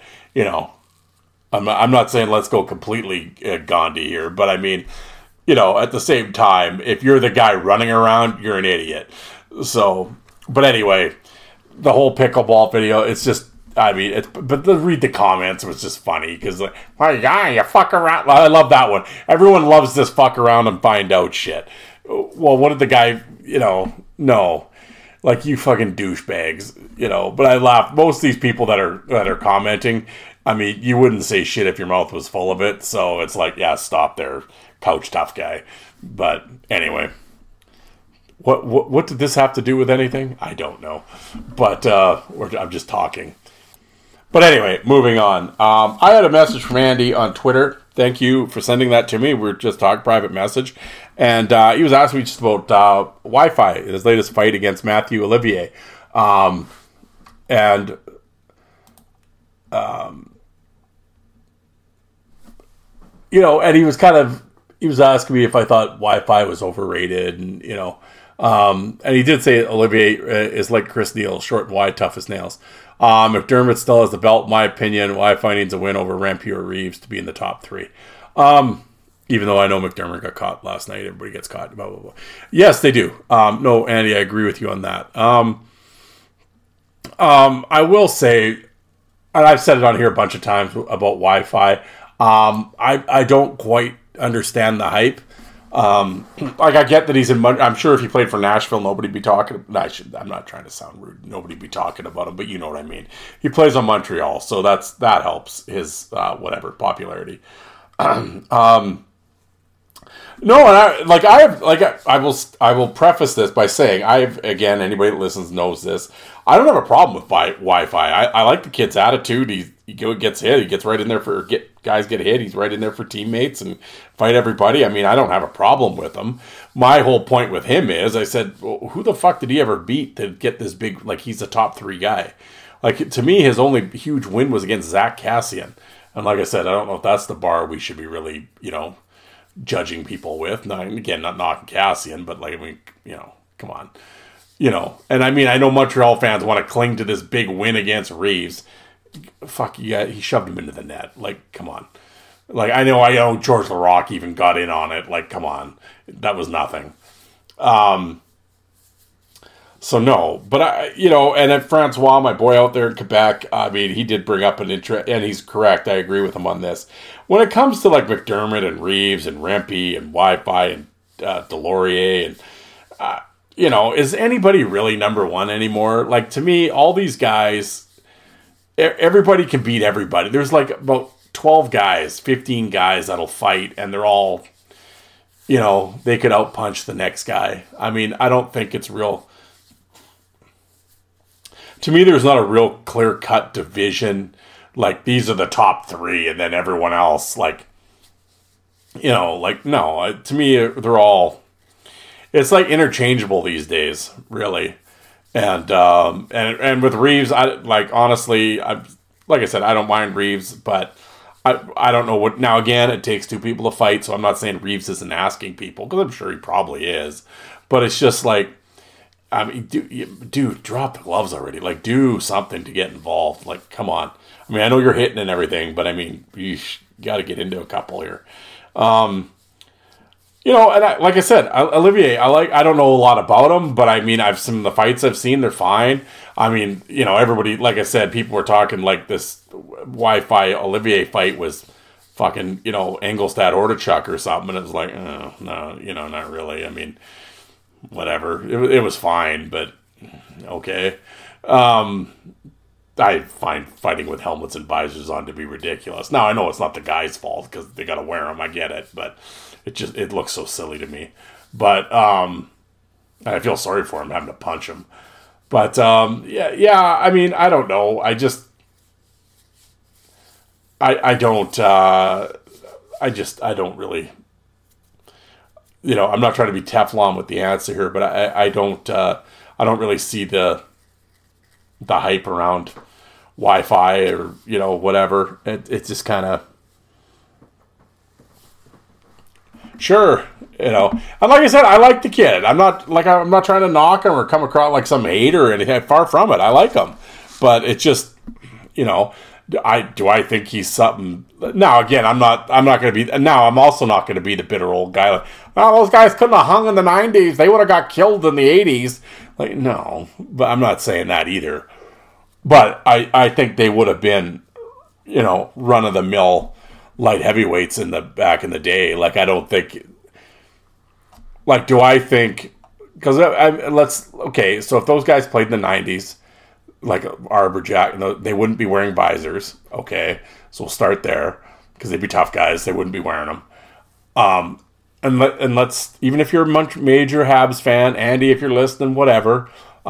Speaker 4: I'm not saying let's go completely Gandhi here, but I mean, at the same time, if you're the guy running around, you're an idiot. So, but anyway, the whole pickleball video, it's just, but read the comments, it was just funny, because, like, oh yeah, you fuck around. I love that one. Everyone loves this fuck around and find out shit. Well, what did the guy, no. Like, you fucking douchebags, but I laugh. Most of these people that are commenting, I mean, you wouldn't say shit if your mouth was full of it, so it's like, yeah, stop there, couch tough guy. But anyway, what did this have to do with anything? I don't know, but I'm just talking. But anyway, moving on. I had a message from Andy on Twitter. Thank you for sending that to me. We were just talking private message, and he was asking me just about Wi-Fi, his latest fight against Matthew Olivier, and he was asking me if I thought Wi-Fi was overrated, and and he did say Olivier is like Chris Neal, short and wide, tough as nails. If Dermott still has the belt, in my opinion, Wi-Fi needs a win over Rampier Reeves to be in the top 3. Even though I know McDermott got caught last night, everybody gets caught, blah, blah, blah. Yes, they do. No, Andy, I agree with you on that. I will say, and I've said it on here a bunch of times about Wi-Fi, I don't quite understand the hype. Like, I get that he's in. I'm sure if he played for Nashville, nobody'd be talking. I'm not trying to sound rude. Nobody'd be talking about him, but you know what I mean. He plays on Montreal, so that helps his whatever popularity. No, and I will preface this by saying again, anybody that listens knows this. I don't have a problem with Wi-Fi. I like the kid's attitude. He gets hit. He gets right in there guys get hit. He's right in there for teammates and fight everybody. I mean, I don't have a problem with him. My whole point with him is, I said, well, who the fuck did he ever beat to get this big? Like, he's a top 3 guy. Like, to me, his only huge win was against Zach Kassian. And like I said, I don't know if that's the bar we should be really, judging people with. Not knocking Kassian, but like, I mean, come on. And I mean, I know Montreal fans want to cling to this big win against Reeves. Fuck yeah, he shoved him into the net. Like, come on. Like, I know George Laraque even got in on it. Like, come on. That was nothing. So no, but and then Francois, my boy out there in Quebec, I mean, he did bring up an interest, and he's correct. I agree with him on this. When it comes to like McDermott and Reeves and Rempe and Wi-Fi and Delorier and is anybody really number one anymore? Like, to me, all these guys, everybody can beat everybody. There's like about 12 guys, 15 guys that'll fight, and they're all, they could outpunch the next guy. I mean, I don't think it's real. To me, there's not a real clear-cut division. Like, these are the top 3, and then everyone else, like, no. To me, they're all... It's, like, interchangeable these days, really. And with Reeves, honestly, like I said, I don't mind Reeves, but I don't know what... Now, again, it takes 2 people to fight, so I'm not saying Reeves isn't asking people, because I'm sure he probably is. But it's just, like... I mean, dude, drop the gloves already. Like, do something to get involved. Like, come on. I mean, I know you're hitting and everything, but I mean, you got to get into a couple here. And like I said, Olivier, I don't know a lot about him, but I mean, some of the fights I've seen, they're fine. I mean, everybody, like I said, people were talking like this Wi-Fi Olivier fight was fucking, Engelstad Ortichuk or something, and it was like, oh, no, not really. I mean, whatever. It was fine, but okay. I find fighting with helmets and visors on to be ridiculous. Now, I know it's not the guy's fault because they got to wear them. I get it, but it looks so silly to me. But I feel sorry for him having to punch him. But yeah. I mean, I don't know. I don't really. I'm not trying to be Teflon with the answer here, but I don't really see the hype around Wi-Fi or whatever. It's just kind of sure, and like I said, I like the kid. I'm not trying to knock him or come across like some hater or anything. Far from it. I like him, but it's just do I think he's something? Now again, I'm also not going to be the bitter old guy. Like, well, those guys couldn't have hung in the 90s. They would have got killed in the 80s. Like, no, but I'm not saying that either. But I think they would have been, run of the mill light heavyweights back in the day. Like, I don't think. Like, do I think? Because so if those guys played in the 90s. Like Arbor Jack, they wouldn't be wearing visors. Okay, so we'll start there because they'd be tough guys. They wouldn't be wearing them. And let's, even if you're a major Habs fan, Andy, if you're listening, whatever.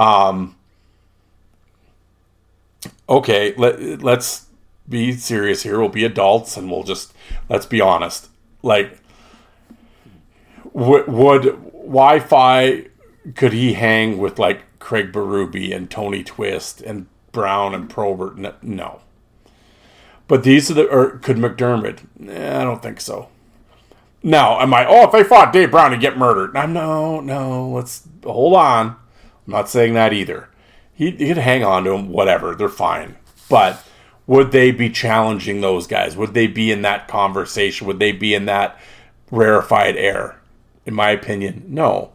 Speaker 4: Okay, let's be serious here. We'll be adults and let's be honest. Like, would Wi-Fi, could he hang with like Craig Berube and Tony Twist and Brown and Probert? No. But could McDermott? I don't think so. Now, if they fought Dave Brown, he'd get murdered. No, let's hold on. I'm not saying that either. He'd hang on to him, whatever, they're fine. But would they be challenging those guys? Would they be in that conversation? Would they be in that rarefied air? In my opinion, no.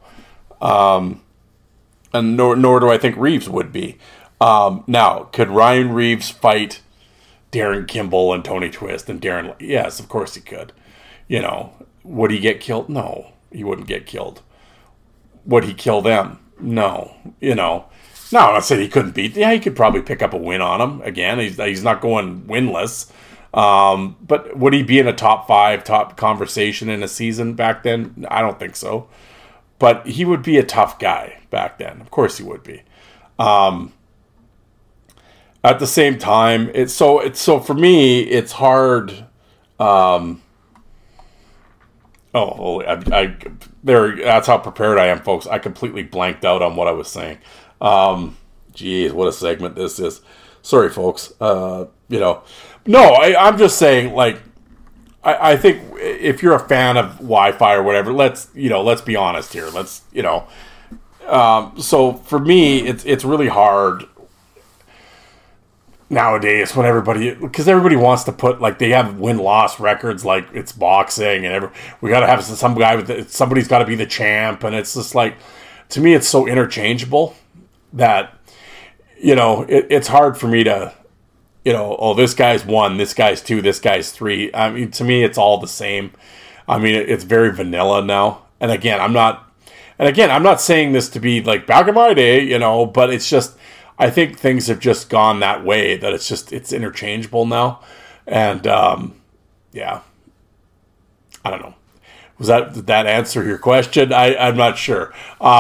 Speaker 4: And nor do I think Reeves would be. Now, could Ryan Reeves fight Darren Kimball and Tony Twist and Darren? Yes, of course he could. Would he get killed? No. he wouldn't get killed. Would he kill them? No. No, I'm not saying he couldn't beat. Yeah, he could probably pick up a win on him. Again, he's not going winless. But would he be in a top 5, top conversation in a season back then? I don't think so. But he would be a tough guy back then. Of course he would be. At the same time, so for me, it's hard. That's how prepared I am, folks. I completely blanked out on what I was saying. Geez, what a segment this is. Sorry, folks. No, I'm just saying, like, I think if you're a fan of Wi-Fi or whatever, let's be honest here. So for me, it's really hard nowadays when because everybody wants to put, like, they have win-loss records like it's boxing, and we got to have some guy somebody's got to be the champ, and it's just like, to me, it's so interchangeable that, it's hard for me to, this guy's 1, this guy's 2, this guy's 3. I mean, to me, it's all the same. I mean, it's very vanilla now. And again, I'm not saying this to be like back in my day, but it's just, I think things have just gone that way, that it's interchangeable now. And, yeah, I don't know. Did that answer your question? I'm not sure.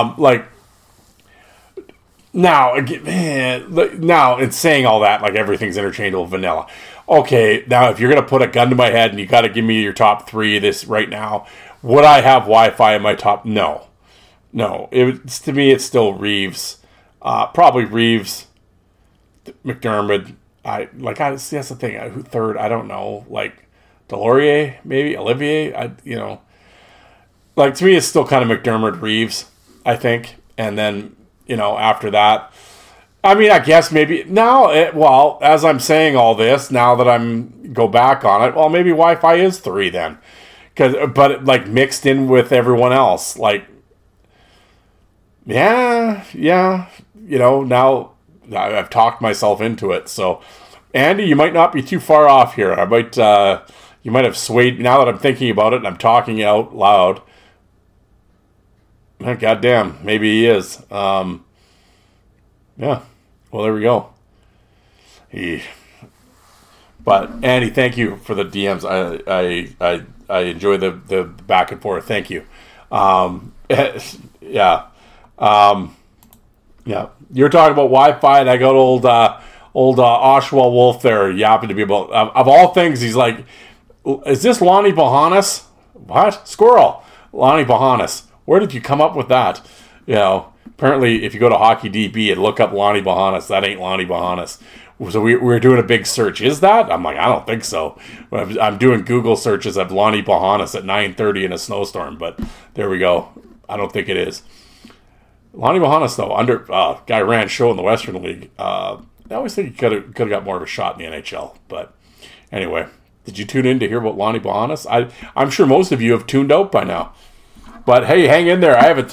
Speaker 4: Now, in saying all that, like, everything's interchangeable, vanilla. Okay, now if you're going to put a gun to my head and you got to give me your top 3 this right now, would I have Wi-Fi in my top? No. To me, it's still Reeves. Probably Reeves, McDermott. That's the thing. Who third? I don't know. Like, Delorier, maybe Olivier. To me, it's still kind of McDermott, Reeves, I think. And then, after that, I mean, I guess maybe now, as I'm saying all this, now that go back on it, well, maybe Wi-Fi is 3 then. But like, mixed in with everyone else, like, yeah, now I've talked myself into it. So, Andy, you might not be too far off here. You might have swayed, now that I'm thinking about it and I'm talking out loud. Goddamn, maybe he is. Yeah. Well, there we go. But Andy, thank you for the DMs. I enjoy the back and forth. Thank you. Yeah. Yeah. You're talking about Wi-Fi, and I got old Oshawa Wolf there yapping to me about, of all things, he's like, is this Lonnie Bohannes? What? Squirrel. Lonnie Bohannes. Where did you come up with that? Apparently, if you go to Hockey DB and look up Lonnie Bohannes, that ain't Lonnie Bohannes. So we were doing a big search. Is that? I'm like, I don't think so. I'm doing Google searches of Lonnie Bohannes at 9:30 in a snowstorm, but there we go. I don't think it is. Lonnie Bohannes, though, guy ran show in the Western League. I always think he could have got more of a shot in the NHL. But anyway, did you tune in to hear about Lonnie Bohannes? I'm sure most of you have tuned out by now. But hey, hang in there. I have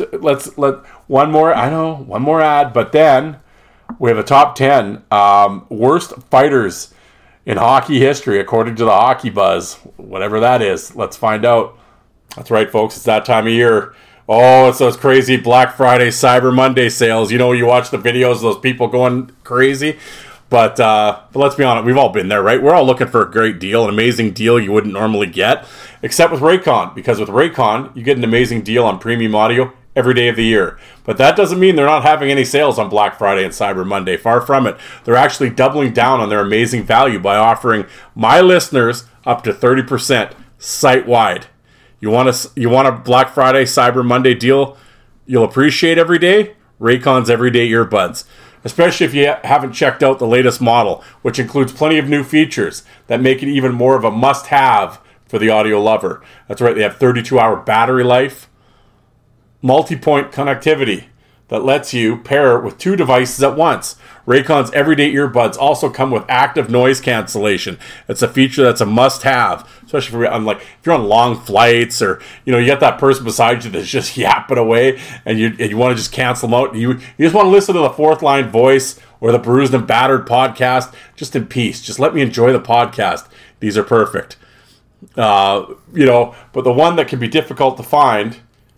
Speaker 4: one more ad, but then we have a top 10 worst fighters in hockey history according to the Hockey Buzz, whatever that is. Let's find out. That's right, folks. It's that time of year. Oh, it's those crazy Black Friday, Cyber Monday sales. You watch the videos of those people going crazy. But let's be honest, we've all been there, right? We're all looking for a great deal, an amazing deal you wouldn't normally get, except with Raycon, because with Raycon, you get an amazing deal on premium audio every day of the year. But that doesn't mean they're not having any sales on Black Friday and Cyber Monday. Far from it. They're actually doubling down on their amazing value by offering my listeners up to 30% site-wide. You want a Black Friday, Cyber Monday deal you'll appreciate every day? Raycon's Everyday Earbuds. Especially if you haven't checked out the latest model, which includes plenty of new features that make it even more of a must-have for the audio lover. That's right, they have 32-hour battery life, multi-point connectivity that lets you pair with 2 devices at once. Raycon's Everyday Earbuds also come with active noise cancellation. It's a feature that's a must-have, especially if you're on long flights, or you got that person beside you that's just yapping away, and you want to just cancel them out. You just want to listen to the Fourth Line Voice or the Bruised and Battered podcast just in peace. Just let me enjoy the podcast. These are perfect. But the one that can be difficult to find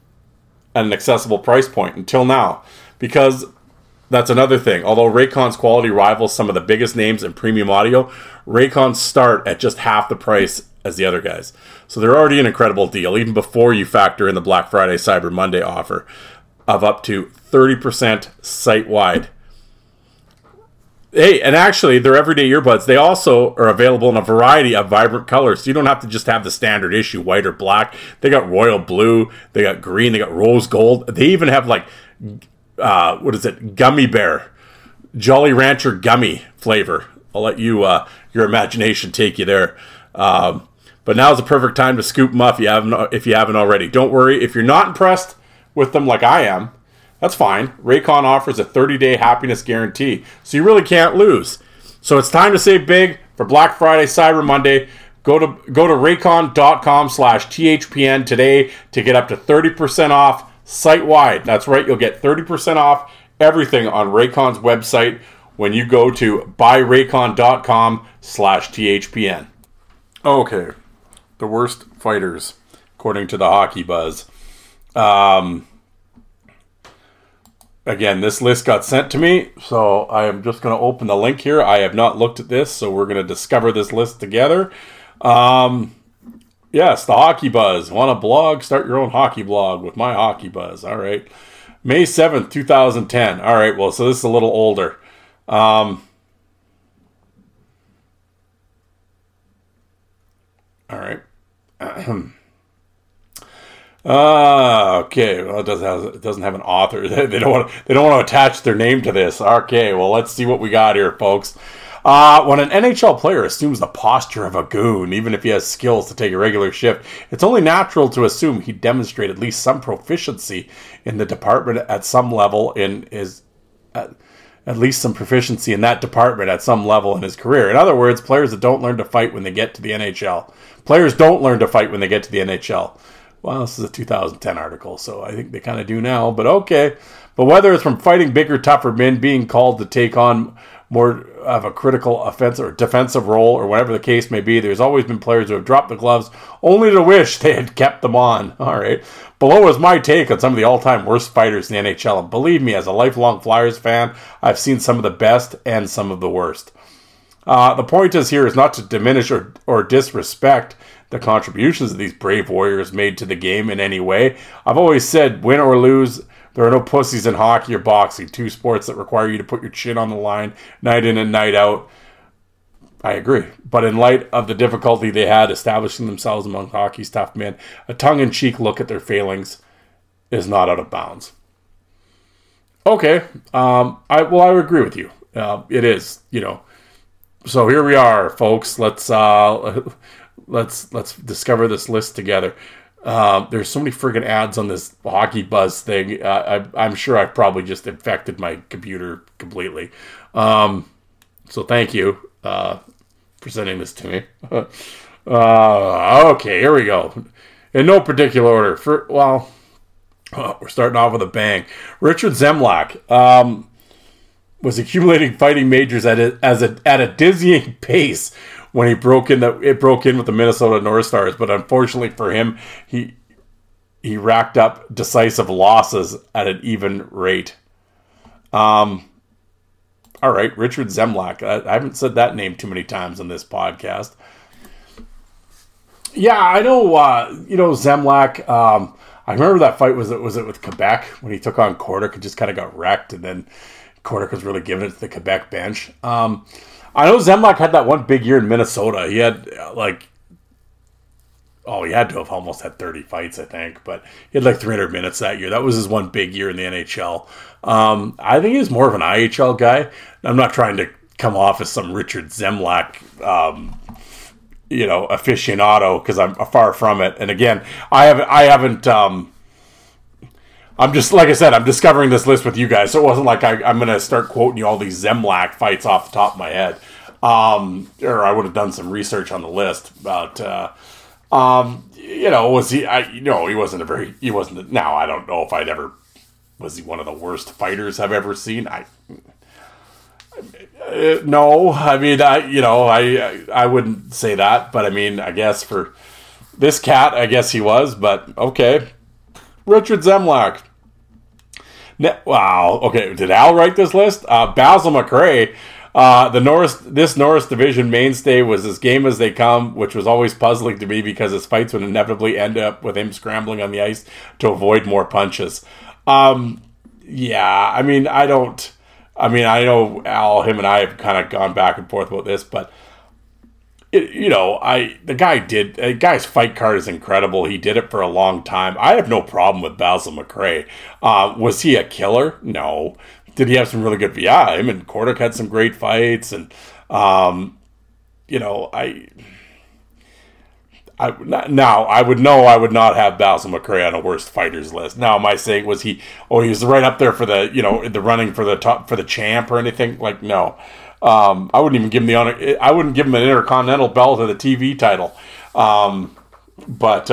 Speaker 4: at an accessible price point until now. Because that's another thing. Although Raycon's quality rivals some of the biggest names in premium audio, Raycons start at just half the price as the other guys. So they're already an incredible deal, even before you factor in the Black Friday Cyber Monday offer of up to 30% site-wide. Hey, and actually, their everyday earbuds, they also are available in a variety of vibrant colors. So you don't have to just have the standard issue, white or black. They got royal blue, they got green, they got rose gold. They even have gummy bear, Jolly Rancher gummy flavor. I'll let you your imagination take you there. But now's the perfect time to scoop them up if you haven't already. Don't worry, if you're not impressed with them like I am, that's fine. Raycon offers a 30-day happiness guarantee, so you really can't lose. So it's time to save big for Black Friday, Cyber Monday. Go to raycon.com/THPN today to get up to 30% off site-wide. That's right, you'll get 30% off everything on Raycon's website when you go to buyraycon.com/THPN. Okay, the worst fighters, according to the Hockey Buzz. Again, this list got sent to me, so I am just going to open the link here. I have not looked at this, so we're going to discover this list together. Yes, the Hockey Buzz. Want a blog? Start your own hockey blog with my Hockey Buzz. All right. May 7th, 2010. All right, well, so this is a little older. All right. Okay. Well, it doesn't have an author. They don't want to attach their name to this. Okay. Well, let's see what we got here, folks. When an NHL player assumes the posture of a goon, even if he has skills to take a regular shift, it's only natural to assume he'd demonstrate at least some proficiency in the department at some level at least some proficiency in that department at some level in his career. In other words, players that don't learn to fight when they get to the NHL. Players don't learn to fight when they get to the NHL. Well, this is a 2010 article, so I think they kind of do now, but okay. But whether it's from fighting bigger, tougher men, being called to take on more of a critical offensive or defensive role, or whatever the case may be, there's always been players who have dropped the gloves only to wish they had kept them on. All right. Below is my take on some of the all-time worst fighters in the NHL, and believe me, as a lifelong Flyers fan, I've seen some of the best and some of the worst. The point is not to diminish or disrespect the contributions of these brave warriors made to the game in any way. I've always said, win or lose, there are no pussies in hockey or boxing, two sports that require you to put your chin on the line night in and night out. I agree. But in light of the difficulty they had establishing themselves among hockey's tough men, a tongue-in-cheek look at their failings is not out of bounds. Okay. I agree with you. It is, So here we are, folks. Let's discover this list together. There's so many friggin' ads on this Hockey Buzz thing. I'm sure I've probably just infected my computer completely. So thank you for sending this to me. Okay, here we go. In no particular order. We're starting off with a bang. Richard Zemlak was accumulating fighting majors at a dizzying pace when it broke in with the Minnesota North Stars, but unfortunately for him, he racked up decisive losses at an even rate. All right, Richard Zemlak. I haven't said that name too many times on this podcast. Yeah, I know. Zemlak. I remember that fight was it with Quebec when he took on Kordic and just kind of got wrecked, and then Kordic was really giving it to the Quebec bench. I know Zemlak had that one big year in Minnesota. He had he had to have almost had 30 fights, I think, but he had 300 minutes that year. That was his one big year in the NHL. I think he's more of an IHL guy. I'm not trying to come off as some Richard Zemlak, aficionado, because I'm far from it. And again, I haven't. I'm just, like I said, I'm discovering this list with you guys, so it wasn't like I'm going to start quoting you all these Zemlak fights off the top of my head. Or I would have done some research on the list about, was he, he wasn't, now I don't know if was he one of the worst fighters I've ever seen? No, I mean, I wouldn't say that, but I mean, I guess for this cat, I guess he was, but okay. Richard Zemlak. Wow. Okay. Did Al write this list? Basil McRae. This Norris division mainstay was as game as they come, which was always puzzling to me because his fights would inevitably end up with him scrambling on the ice to avoid more punches. Yeah, I know Al, him and I have kind of gone back and forth about this, but the guy's fight card is incredible. He did it for a long time. I have no problem with Basil McRae. Was he a killer? No. Did he have some really good? Yeah, him and Kordic had some great fights, and I would not have Basil McRae on a worst fighters list. Now, am I saying he was right up there for the the running for the top for the champ or anything? Like, no. I wouldn't even give him the honor. I wouldn't give him an Intercontinental belt or the TV title. But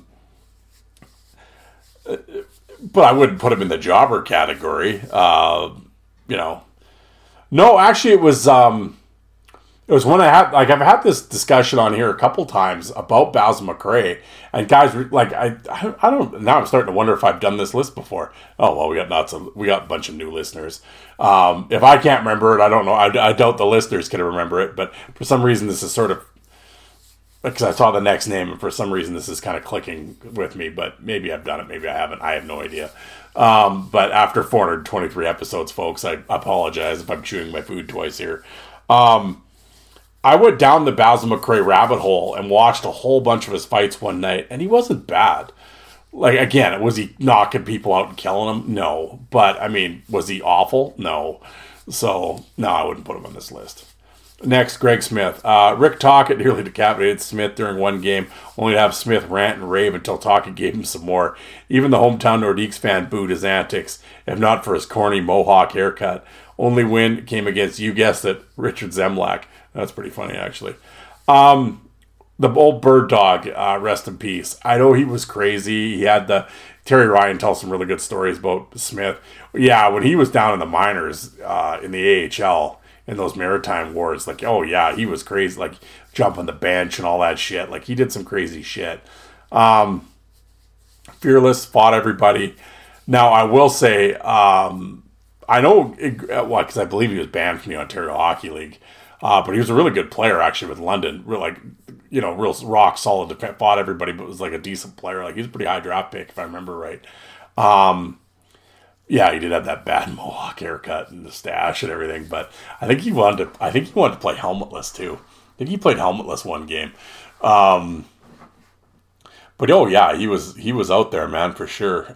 Speaker 4: I wouldn't put him in the jobber category. No, actually, it was when I've had this discussion on here a couple times about Basil McRae, and guys like I don't. Now I'm starting to wonder if I've done this list before. Oh well, we got a bunch of new listeners. If I can't remember it, I don't know. I doubt the listeners can remember it, but for some reason this is sort of because I saw the next name, and for some reason this is kind of clicking with me. But maybe I've done it, maybe I haven't. I have no idea. But after 423 episodes, folks, I apologize if I'm chewing my food twice here. I went down the Basil McRae rabbit hole and watched a whole bunch of his fights one night, and he wasn't bad. Like, again, was he knocking people out and killing them? No. But, was he awful? No. So, no, I wouldn't put him on this list. Next, Greg Smith. Rick Tocchet nearly decapitated Smith during one game, only to have Smith rant and rave until Tocchet gave him some more. Even the hometown Nordiques fan booed his antics, if not for his corny mohawk haircut. Only win came against, you guessed it, Richard Zemlak. That's pretty funny, actually. The old Bird Dog, rest in peace. I know he was crazy. He had Terry Ryan tells some really good stories about Smith. Yeah, when he was down in the minors in the AHL in those maritime wars, like, oh yeah, he was crazy. Like, jump on the bench and all that shit. Like, he did some crazy shit. Fearless, fought everybody. Now, I will say, I know, because I believe he was banned from the Ontario Hockey League. But he was a really good player, actually, with London. Real rock solid. Fought everybody, but was like a decent player. Like, he was a pretty high draft pick, if I remember right. Yeah, he did have that bad mohawk haircut and the stash and everything. But I think he wanted to play helmetless too. I think he played helmetless one game. But oh yeah, he was out there, man, for sure.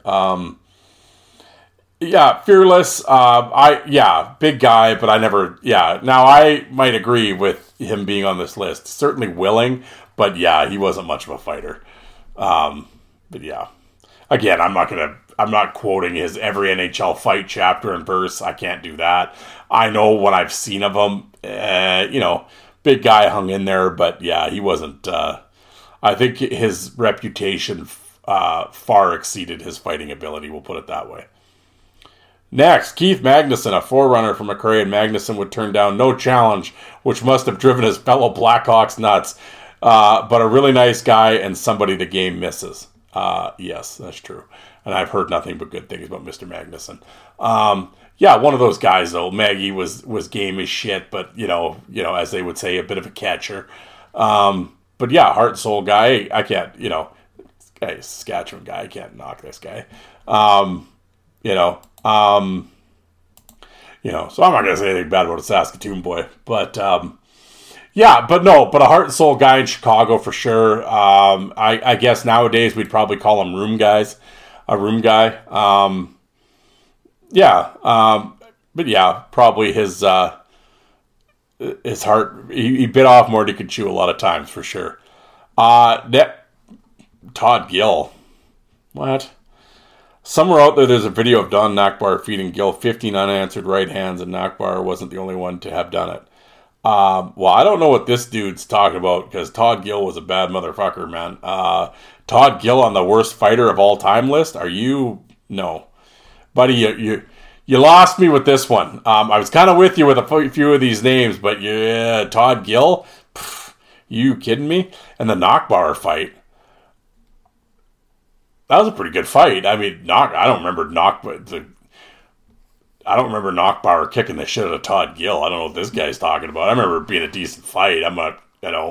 Speaker 4: Yeah, fearless. Big guy, but I never. Yeah, now I might agree with him being on this list. Certainly willing, but yeah, he wasn't much of a fighter. But yeah, again, I'm not quoting his every NHL fight chapter and verse. I can't do that. I know what I've seen of him. Big guy hung in there, but yeah, he wasn't. I think his reputation far exceeded his fighting ability. We'll put it that way. Next, Keith Magnuson, a forerunner for McRae, and Magnuson would turn down no challenge, which must have driven his fellow Blackhawks nuts. But a really nice guy and somebody the game misses. Yes, that's true. And I've heard nothing but good things about Mr. Magnuson. Yeah, one of those guys, though. Maggie was game as shit, but, as they would say, a bit of a catcher. But yeah, heart and soul guy. I can't, Saskatchewan guy. I can't knock this guy. So I'm not going to say anything bad about a Saskatoon boy, but, but a heart and soul guy in Chicago for sure. I guess nowadays we'd probably call them room guys, a room guy. But yeah, probably his heart, he bit off more than he could chew a lot of times for sure. Todd Gill. What? Somewhere out there's a video of Don Nakbar feeding Gill 15 unanswered right hands, and Nakbar wasn't the only one to have done it. Well, I don't know what this dude's talking about, because Todd Gill was a bad motherfucker, man. Todd Gill on the worst fighter of all time list? Are you? No. Buddy, you lost me with this one. I was kind of with you with a few of these names, but yeah, Todd Gill? Pff, you kidding me? And the Nakbar fight. That was a pretty good fight. I mean, I don't remember I don't remember Knockbauer kicking the shit out of Todd Gill. I don't know what this guy's talking about. I remember it being a decent fight. I'm not,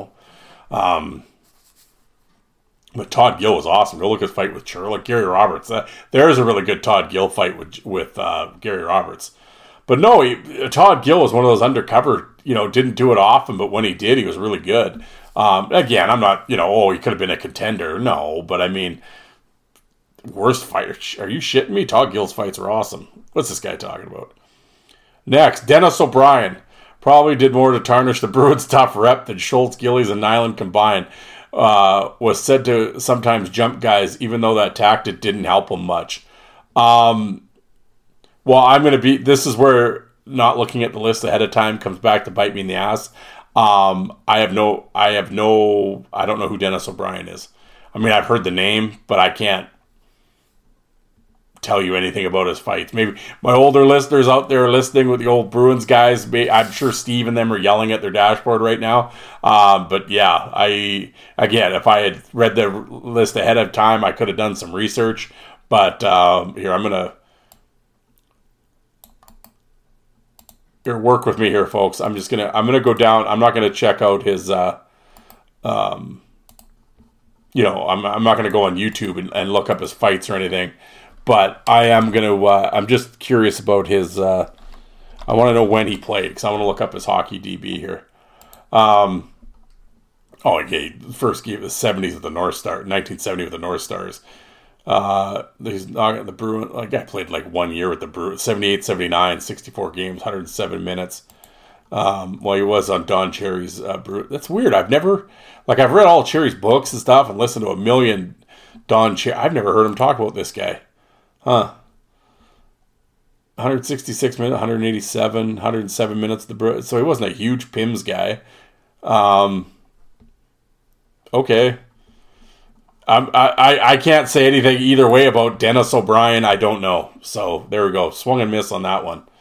Speaker 4: but Todd Gill was awesome. Go look at his fight with Cherlik. Gary Roberts. There's a really good Todd Gill fight with Gary Roberts. But no, Todd Gill was one of those undercover, didn't do it often, but when he did, he was really good. Again, I'm not, he could have been a contender. No, but I mean, worst fighter. Are you shitting me? Todd Gill's fights are awesome. What's this guy talking about? Next, Dennis O'Brien. Probably did more to tarnish the Bruins' tough rep than Schultz, Gillies, and Nyland combined. Was said to sometimes jump guys, even though that tactic didn't help him much. Well, this is where not looking at the list ahead of time comes back to bite me in the ass. I don't know who Dennis O'Brien is. I mean, I've heard the name, but I can't tell you anything about his fights. Maybe my older listeners out there listening with the old Bruins guys, I'm sure Steve and them are yelling at their dashboard right now. But yeah, if I had read the list ahead of time, I could have done some research. But here, work with me here, folks. I'm gonna go down. I'm not gonna check out his I'm not gonna go on YouTube and look up his fights or anything. But I am gonna. I'm just curious about his. I want to know when he played because I want to look up his hockey DB here. First game was 70s with the North Star, 1970 with the North Stars. He's not the Bruins. Like I played like 1 year with the Bruins, 78, 79, 64 games, 107 minutes. While he was on Don Cherry's Bruins. That's weird. I've read all Cherry's books and stuff and listened to a million Don Cherry. I've never heard him talk about this guy. 166 minutes, 187, 107 minutes. So he wasn't a huge PIMS guy. Okay. I can't say anything either way about Dennis O'Brien. I don't know. So there we go. Swung and miss on that one.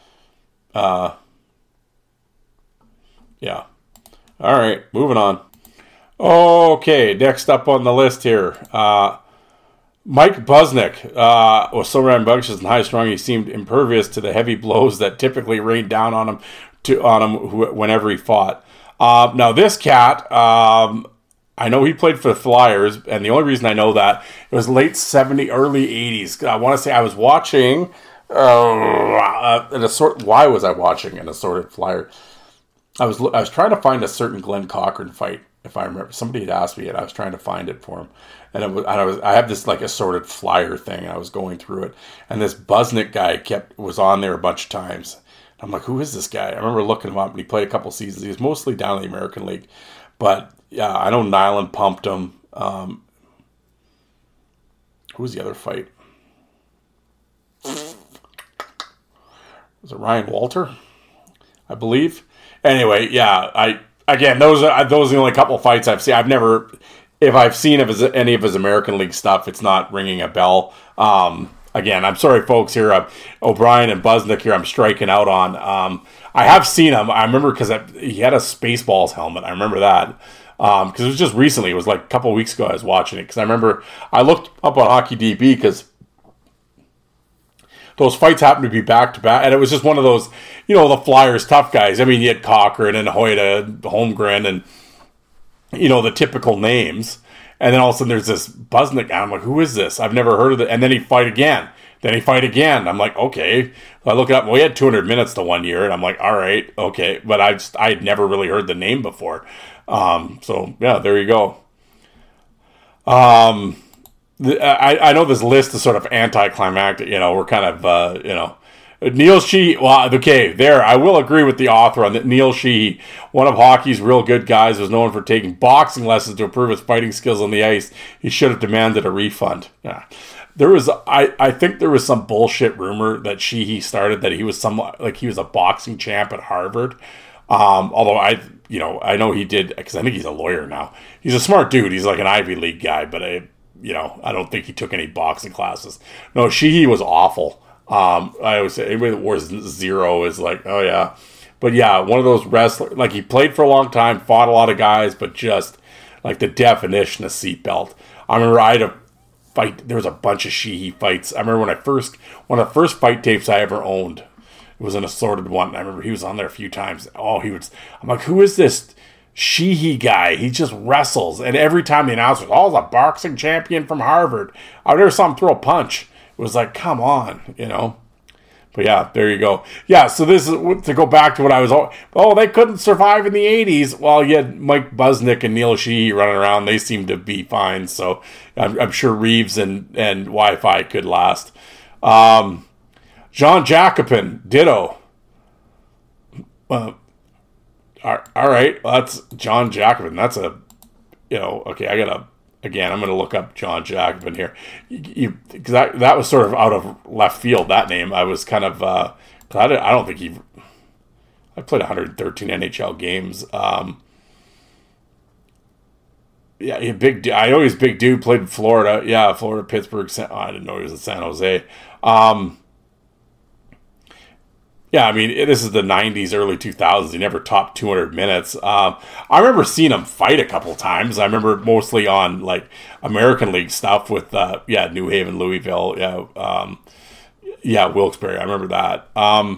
Speaker 4: Yeah. All right. Moving on. Okay. Next up on the list here. Mike Busnick was so rambunctious and high-strung he seemed impervious to the heavy blows that typically rained down on him whenever he fought. Now this cat, I know he played for the Flyers, and the only reason I know that it was late 70s, early 80s. I want to say I was watching why was I watching an assorted Flyer? I was trying to find a certain Glenn Cochran fight. If I remember, somebody had asked me, and I was trying to find it for him. And I have this like assorted Flyer thing. And I was going through it, and this Busnick guy was on there a bunch of times. I'm like, who is this guy? I remember looking him up, and he played a couple seasons. He was mostly down in the American League, but yeah, I know Nyland pumped him. Who was the other fight? Was it Ryan Walter? I believe. Anyway, yeah, those are the only couple fights I've seen. If I've seen any of his American League stuff, it's not ringing a bell. Again, I'm sorry, folks. Here, O'Brien and Busnick here. I'm striking out on. I have seen him. I remember because he had a Spaceballs helmet. I remember that because it was just recently. It was like a couple of weeks ago. I was watching it because I remember I looked up on Hockey DB because those fights happened to be back to back, and it was just one of those, the Flyers tough guys. I mean, you had Cochran and Hoyta, Holmgren, and the typical names. And then all of a sudden there's this Busnick guy. I'm like, who is this? I've never heard of it. And then he fight again. I'm like, okay. I look it up. Well, he had 200 minutes to 1 year. And I'm like, all right, okay. But I had never really heard the name before. So, yeah, there you go. I know this list is sort of anticlimactic. We're kind of, Neil Sheehy, well, okay, there, I will agree with the author on that. Neil Sheehy, one of hockey's real good guys, was known for taking boxing lessons to improve his fighting skills on the ice. He should have demanded a refund. Yeah. I think there was some bullshit rumor that Sheehy started that he was he was a boxing champ at Harvard. Although I know he did, because I think he's a lawyer now. He's a smart dude. He's like an Ivy League guy, but I don't think he took any boxing classes. No, Sheehy was awful. I always say anybody that wore zero is like, oh yeah. But yeah, one of those wrestlers, like he played for a long time, fought a lot of guys, but just like the definition of seatbelt. I remember I had a fight, there was a bunch of Sheehy fights. I remember one of the first fight tapes I ever owned. was an assorted one. I remember he was on there a few times. I'm like, who is this Sheehy guy? He just wrestles. And every time the announcer was, the boxing champion from Harvard. I never saw him throw a punch. It was like, come on, But yeah, there you go. Yeah, so this is to go back to what I was. They couldn't survive in the 80s. Well, you had Mike Busnick and Neil Sheehy running around. They seemed to be fine. So I'm sure Reeves and Wi-Fi could last. Jean Jacopin, ditto. All right, that's John Jacopin. That's okay, I'm going to look up John Jacopin here. Because that was sort of out of left field, that name. I was kind of, I don't think I played 113 NHL games. I know he's a big dude, played in Florida. Yeah, Florida, Pittsburgh. I didn't know he was in San Jose. Yeah, I mean, this is the 90s, early 2000s. He never topped 200 minutes. I remember seeing him fight a couple times. I remember mostly on, like, American League stuff with, New Haven, Louisville, Wilkes-Barre. I remember that. All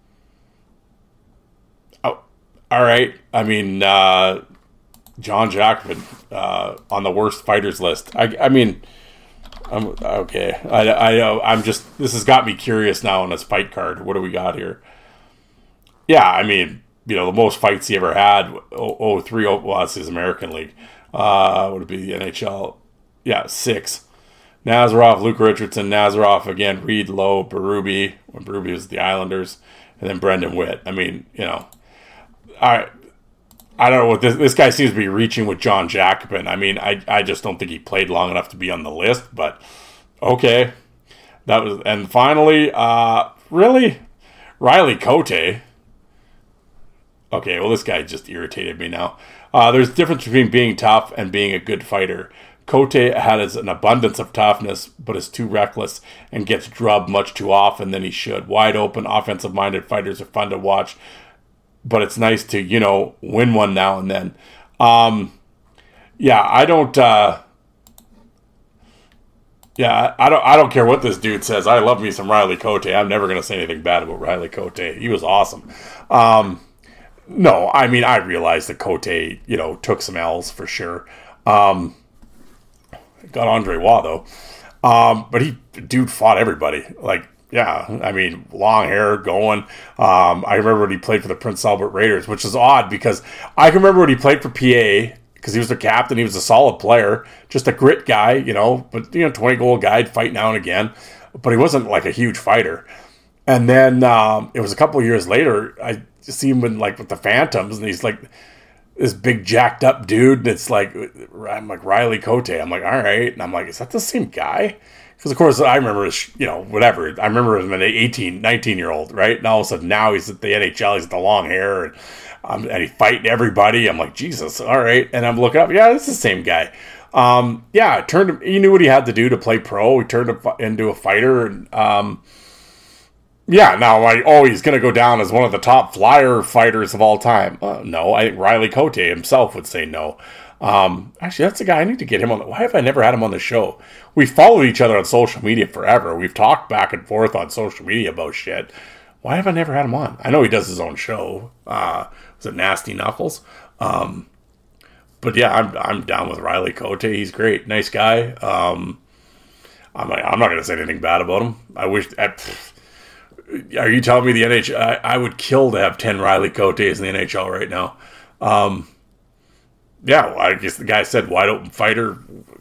Speaker 4: right. I mean, John Jacopin on the worst fighters list. I mean... I'm okay. I know. This has got me curious now on his fight card. What do we got here? Yeah, I mean, the most fights he ever had. 03. Well, that's his American League. Would it be the NHL? Yeah, 6. Nazarov, Luke Richardson, Nazarov again, Reed, Lowe, Berube, when Berube was the Islanders, and then Brendan Witt. I mean, all right. I don't know what this guy seems to be reaching with John Jacopin. I mean, I just don't think he played long enough to be on the list, but okay. And finally, really? Riley Cote. Okay, well, this guy just irritated me now. There's a difference between being tough and being a good fighter. Cote has an abundance of toughness, but is too reckless and gets drubbed much too often than he should. Wide open, offensive-minded fighters are fun to watch, but it's nice to, win one now and then. I don't care what this dude says. I love me some Riley Cote. I'm never going to say anything bad about Riley Cote. He was awesome. No, I mean, I realized that Cote, took some L's for sure. Got Andre Waugh, though. But dude fought everybody. Like, yeah, I mean, long hair going. I remember when he played for the Prince Albert Raiders, which is odd because I can remember when he played for PA because he was the captain. He was a solid player, just a grit guy, but 20-goal guy, fight now and again. But he wasn't like a huge fighter. And then it was a couple of years later, I see him with the Phantoms, and he's like this big jacked up dude. That's like, I'm like Riley Cote. I'm like, all right, and I'm like, is that the same guy? Because, of course, I remember, whatever. I remember him as an 18, 19-year-old, right? And all of a sudden now he's at the NHL. He's got the long hair, and he's fighting everybody. I'm like, Jesus, all right. And I'm looking up. Yeah, it's the same guy. He knew what he had to do to play pro. He turned into a fighter. And, he's going to go down as one of the top flyer fighters of all time. No, I think Riley Cote himself would say no. Actually, that's the guy I need to get him on. Why have I never had him on the show? We followed each other on social media forever. We've talked back and forth on social media about shit. Why have I never had him on? I know he does his own show. Was it Nasty Knuckles? But yeah, I'm down with Riley Cote. He's great, nice guy. I'm not going to say anything bad about him. I wish. Are you telling me the NHL? I would kill to have 10 Riley Cotes in the NHL right now. I guess the guy said wide open fighter,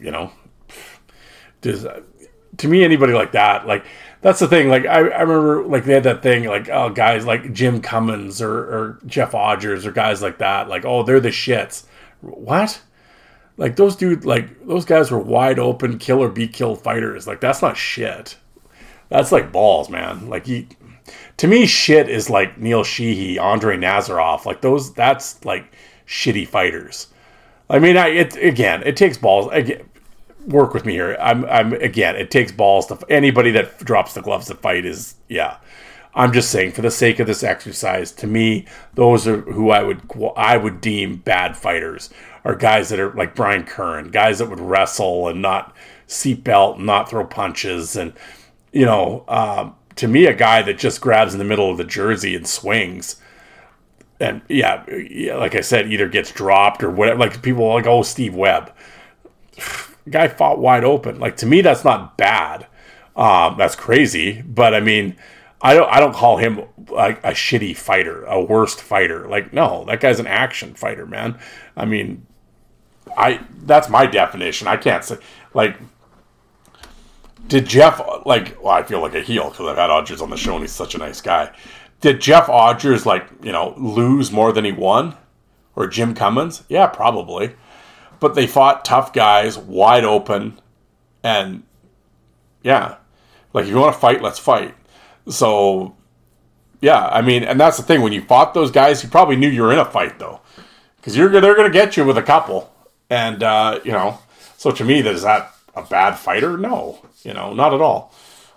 Speaker 4: to me, anybody like that, like, that's the thing. Like, I remember, like, they had that thing, like, guys like Jim Cummins or Jeff Odgers or guys like that, like, they're the shits. What? Like, those guys were wide open, kill or be killed fighters. Like, that's not shit. That's like balls, man. Like, to me, shit is like Neil Sheehy, Andre Nazarov. Like, that's like shitty fighters. I mean, it takes balls. Again, work with me here. It takes balls to anybody that drops the gloves to fight is, yeah. I'm just saying, for the sake of this exercise, to me, those are who I would deem bad fighters, are guys that are like Brian Curran, guys that would wrestle and not seatbelt and not throw punches, and to me, a guy that just grabs in the middle of the jersey and swings, and yeah, like I said, either gets dropped or whatever. Like people are like, oh, Steve Webb, guy fought wide open. Like to me, that's not bad. That's crazy, but I mean, I don't call him like a shitty fighter, a worst fighter. Like no, that guy's an action fighter, man. I mean, that's my definition. I can't say like. Did Jeff, like, well, I feel like a heel because I've had Odgers on the show and he's such a nice guy. Did Jeff Odgers, like, lose more than he won? Or Jim Cummins? Yeah, probably. But they fought tough guys, wide open, and, yeah. Like, if you want to fight, let's fight. So, yeah, I mean, and that's the thing. When you fought those guys, you probably knew you were in a fight, though. Because they're going to get you with a couple. And, so to me, is that a bad fighter? No. Not at all.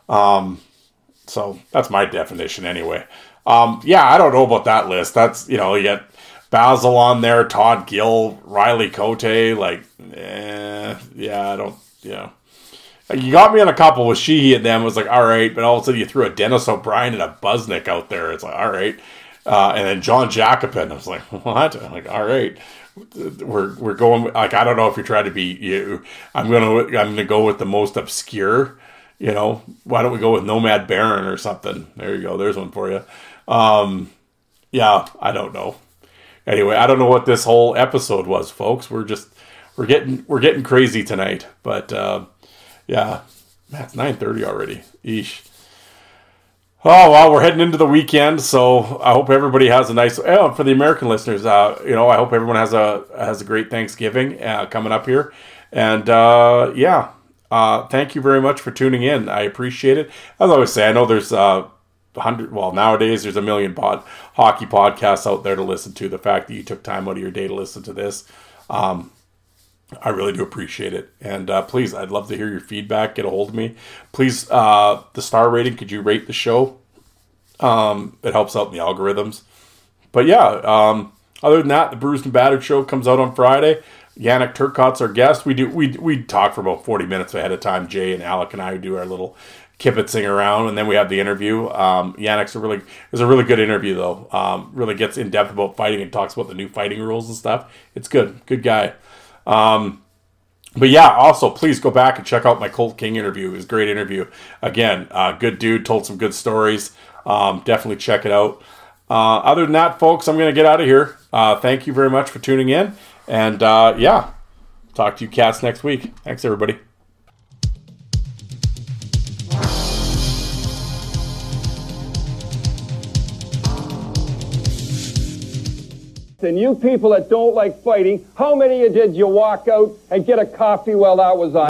Speaker 4: So that's my definition anyway. I don't know about that list. That's, you get Basil on there, Todd Gill, Riley Cote. Like, I don't, You got me on a couple with Sheehy and them. It was like, all right. But all of a sudden you threw a Dennis O'Brien and a Busnick out there. It's like, all right. And then John Jacopin. I was like, what? I'm like, all right. We're going, like, I don't know if you're trying to be you. I'm gonna go with the most obscure. Why don't we go with Nomad Baron or something? There you go. There's one for you. I don't know. Anyway, I don't know what this whole episode was, folks. We're getting crazy tonight. But man, it's 9:30 already. Eesh. Oh, well, we're heading into the weekend, so I hope everybody has a nice... for the American listeners, I hope everyone has a great Thanksgiving coming up here. And, thank you very much for tuning in. I appreciate it. As I always say, I know there's 100... Well, nowadays there's a million hockey podcasts out there to listen to. The fact that you took time out of your day to listen to this, I really do appreciate it. And please, I'd love to hear your feedback. Get a hold of me. Please, the star rating, could you rate the show? It helps out in the algorithms. But other than that, the Bruised and Battered show comes out on Friday. Yannick Turcotte's our guest. We talk for about 40 minutes ahead of time. Jay and Alec and I do our little kibitzing around, and then we have the interview. Yannick's is a really good interview though. Really gets in depth about fighting and talks about the new fighting rules and stuff. It's good guy. Also please go back and check out my Colt King interview. It was a great interview. Again, good dude, told some good stories. Definitely check it out. Other than that, folks, I'm going to get out of here. Thank you very much for tuning in. And talk to you cats next week. Thanks, everybody.
Speaker 7: And you people that don't like fighting, how many of you did you walk out and get a coffee while that was on?